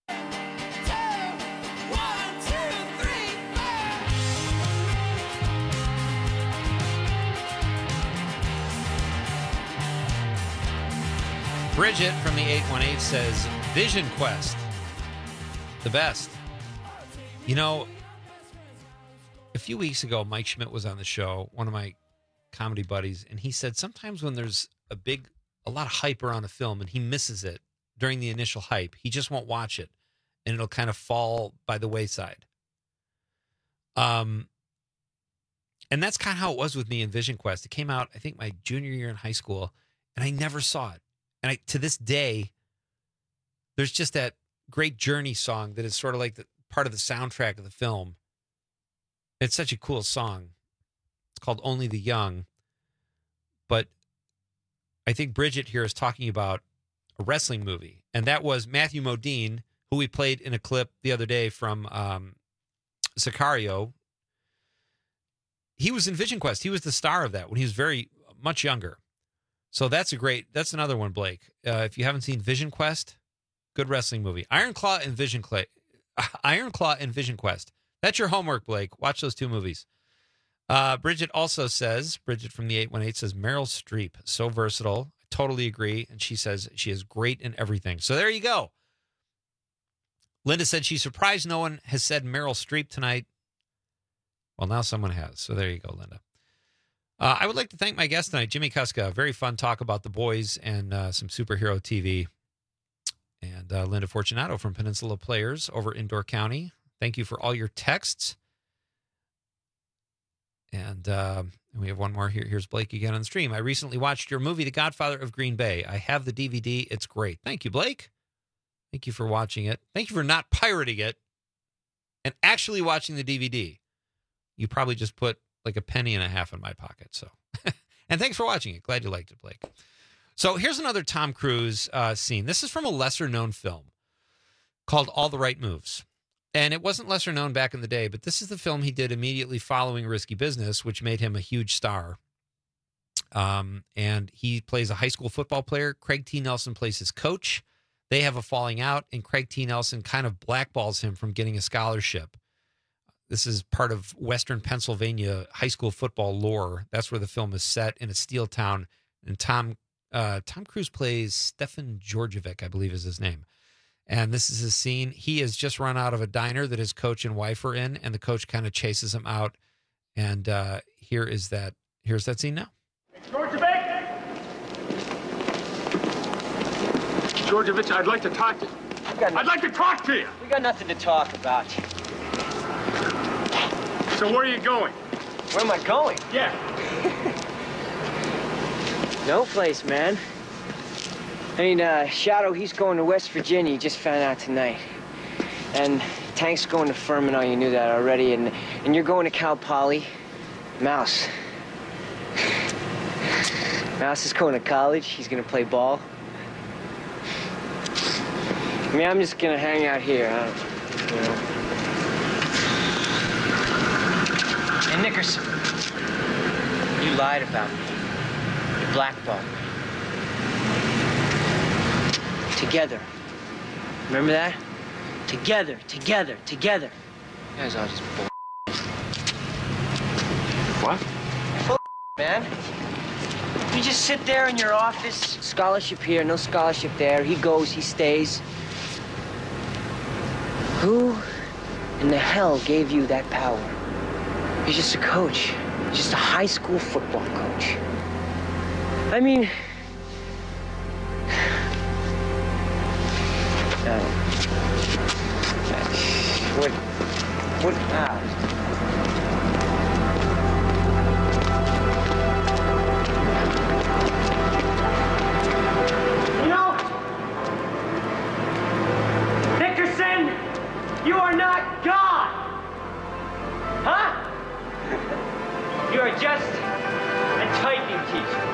Bridget from the eight one eight says, Vision Quest, the best. You know, a few weeks ago, Mike Schmidt was on the show, one of my comedy buddies, and he said sometimes when there's a big, a lot of hype around a film and he misses it during the initial hype, he just won't watch it and it'll kind of fall by the wayside. Um, and that's kind of how it was with me in Vision Quest. It came out, I think, my junior year in high school, and I never saw it. And I, to this day, there's just that great Journey song that is sort of like the part of the soundtrack of the film. It's such a cool song. It's called Only the Young. But I think Bridget here is talking about a wrestling movie. And that was Matthew Modine, who we played in a clip the other day from um, Sicario. He was in Vision Quest. He was the star of that when he was very much younger. So that's a great, that's another one, Blake. Uh, if you haven't seen Vision Quest, good wrestling movie. Iron Claw and Vision Clay, Iron Claw and Vision Quest. That's your homework, Blake. Watch those two movies. Uh, Bridget also says, Bridget from the eight one eight says, Meryl Streep, so versatile. I totally agree. And she says she is great in everything. So there you go. Linda said she's surprised no one has said Meryl Streep tonight. Well, now someone has. So there you go, Linda. Uh, I would like to thank my guest tonight, Jimmy Kuska. Very fun talk about the boys and uh, some superhero T V. And uh, Linda Fortunato from Peninsula Players over in Door County. Thank you for all your texts. And uh, we have one more here. Here's Blake again on the stream. I recently watched your movie, The Godfather of Green Bay. I have the D V D. It's great. Thank you, Blake. Thank you for watching it. Thank you for not pirating it and actually watching the D V D. You probably just put like a penny and a half in my pocket. So, and thanks for watching it. Glad you liked it, Blake. So here's another Tom Cruise uh, scene. This is from a lesser known film called All the Right Moves. And it wasn't lesser known back in the day, but this is the film he did immediately following Risky Business, which made him a huge star. Um, and he plays a high school football player. Craig T. Nelson plays his coach. They have a falling out, and Craig T. Nelson kind of blackballs him from getting a scholarship. This is part of Western Pennsylvania high school football lore. That's where the film is set, in a steel town. And Tom uh, Tom Cruise plays Stefan Georgievic, I believe is his name. And this is his scene. He has just run out of a diner that his coach and wife are in, and the coach kind of chases him out. And uh, here is that. Here's that scene now. Georgievic! Georgievic, I'd like to talk to you. I'd like to talk to you. We got nothing to talk about. So where are you going? Where am I going? Yeah. No place, man. I mean, uh, Shadow, he's going to West Virginia. He just found out tonight. And Tank's going to Furman. Oh, you knew that already. And and you're going to Cal Poly. Mouse. Mouse is going to college. He's going to play ball. I mean, I'm just going to hang out here. I don't, you know. And Nickerson, you lied about me. You blackballed me. Together. Remember that? Together, together, together. You guys all just bull. What? Full man. You just sit there in your office. Scholarship here, no scholarship there. He goes, he stays. Who in the hell gave you that power? You're just a coach. You're just a high school football coach. I mean... Uh, what... What... Ah. You know, Nickerson, you are not God! Huh? You are just a typing teacher.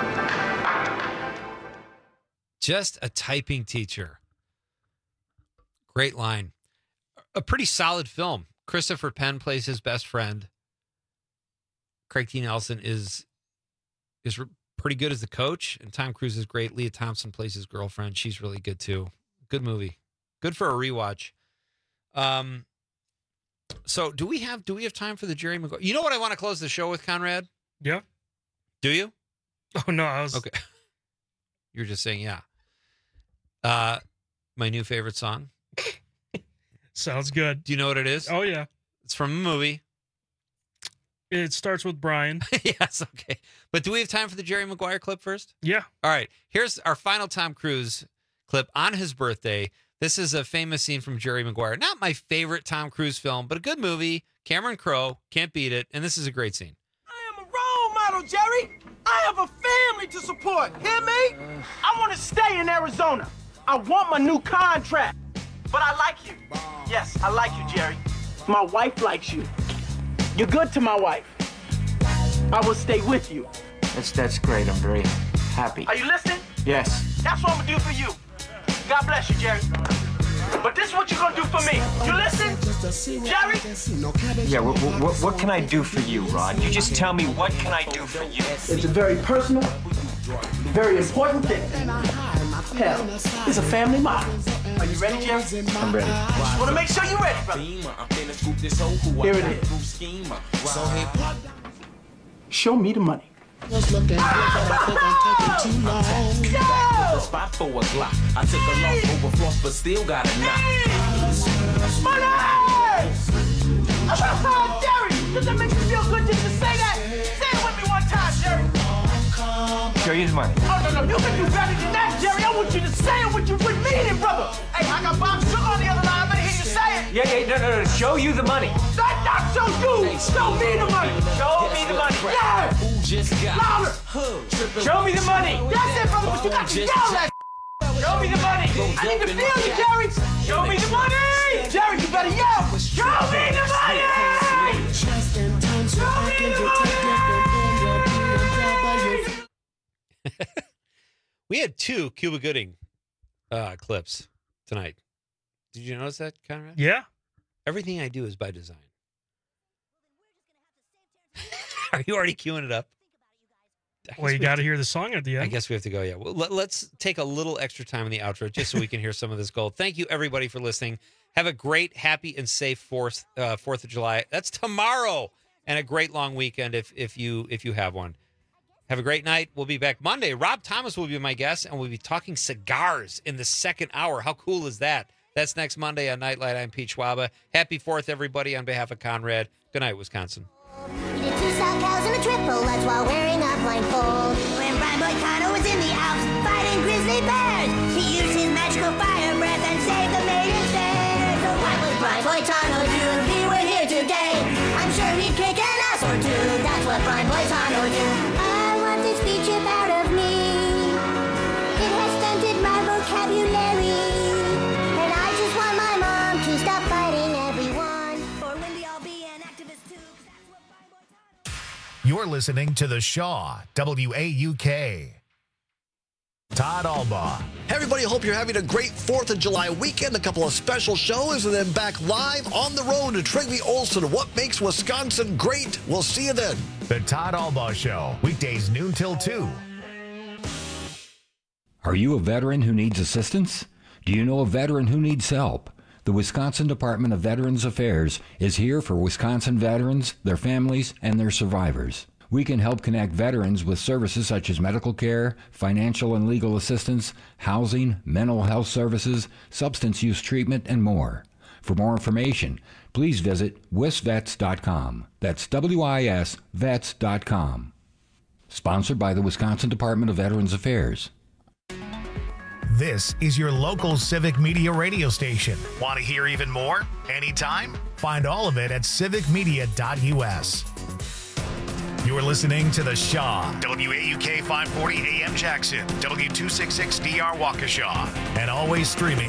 Just a typing teacher. Great line. A pretty solid film. Christopher Penn plays his best friend. Craig T. Nelson is is pretty good as the coach, and Tom Cruise is great. Leah Thompson plays his girlfriend. She's really good too. Good movie. Good for a rewatch. Um. So do we have do we have time for the Jerry Maguire? You know what I want to close the show with, Conrad? Yeah. Do you? Oh no, I was okay. You're just saying yeah. Uh, my new favorite song. Sounds good. Do you know what it is? Oh, yeah. It's from a movie. It starts with Brian. Yes, okay. But do we have time for the Jerry Maguire clip first? Yeah. All right. Here's our final Tom Cruise clip on his birthday. This is a famous scene from Jerry Maguire. Not my favorite Tom Cruise film, but a good movie. Cameron Crowe, can't beat it. And this is a great scene. I am a role model, Jerry. I have a family to support. Hear me? Uh, I want to stay in Arizona. I want my new contract. But I like you. Yes, I like you, Jerry. My wife likes you. You're good to my wife. I will stay with you. That's that's great. I'm very happy. Are you listening? Yes. That's what I'm gonna do for you. God bless you, Jerry. But this is what you're gonna do for me. You listen? Jerry? Yeah, what, what, what can I do for you, Rod? You just tell me, what can I do for you? It's a very personal, very important thing. Hell, it's a family model. Are you ready, Jerry? I'm ready. Just want to make sure you're ready, brother. Here it is. Show me the money. Just look at it, but I think I'm taking too long. The spot for a Glock. I took a loss over floss, but still got a knock. Money! Oh, Jerry! Does that make you feel good just to say that? Say it with me one time, Jerry. Show you the money. Oh, no, no, you can do better than that, Jerry. I want you to say it with you with meaning, brother. Hey, I got Bob Sugar on the other line. I better hear you say it. Yeah, yeah, no, no, no. Show you the money. Not, not show you. Show me the money. Show me the money. Yeah. Louder. Show me the money. That's it, brother, but you got to yell that. Show me the money. I need to feel you, Jerry. Show me the money. Jerry, you better yell. Show me the money. Show me the money. We had two Cuba Gooding uh, clips tonight. Did you notice that, Conrad? Yeah. Everything I do is by design. Are you already queuing it up? Well, you got to hear the song at the end. I guess we have to go, yeah. Well, let, let's take a little extra time in the outro just so we can hear some of this gold. Thank you, everybody, for listening. Have a great, happy, and safe fourth, uh, fourth of July. That's tomorrow. And a great long weekend if if you if you have one. Have a great night. We'll be back Monday. Rob Thomas will be my guest, and we'll be talking cigars in the second hour. How cool is that? That's next Monday on Nightlight. I'm Pete Schwaba. Happy fourth, everybody, on behalf of Conrad. Good night, Wisconsin. He did two sound cows and a triple, that's while wearing a blindfold. When Brian Boitano was in the Alps fighting grizzly bears, he used his magical fire breath and saved the maiden fair. So what would Brian Boitano do if he were here today? I'm sure he'd kick an ass or two, that's what Brian Boitano do. I want this speech about of me. It has stunted my vocabulary. And I just want my mom to stop fighting. You're listening to The Shaw, W A U K. Todd Albaugh. Hey everybody, hope you're having a great fourth of July weekend. A couple of special shows and then back live on the road to Trigby Olson. What makes Wisconsin great? We'll see you then. The Todd Albaugh Show, weekdays noon till two. Are you a veteran who needs assistance? Do you know a veteran who needs help? The Wisconsin Department of Veterans Affairs is here for Wisconsin veterans, their families, and their survivors. We can help connect veterans with services such as medical care, financial and legal assistance, housing, mental health services, substance use treatment, and more. For more information, please visit wisvets dot com. That's W I S vets dot com. Sponsored by the Wisconsin Department of Veterans Affairs. This is your local civic media radio station. Want to hear even more? Anytime? Find all of it at civic media dot U S. You're listening to The Shaw, W A U K five forty A M Jackson, W two sixty-six D R Waukesha, and always streaming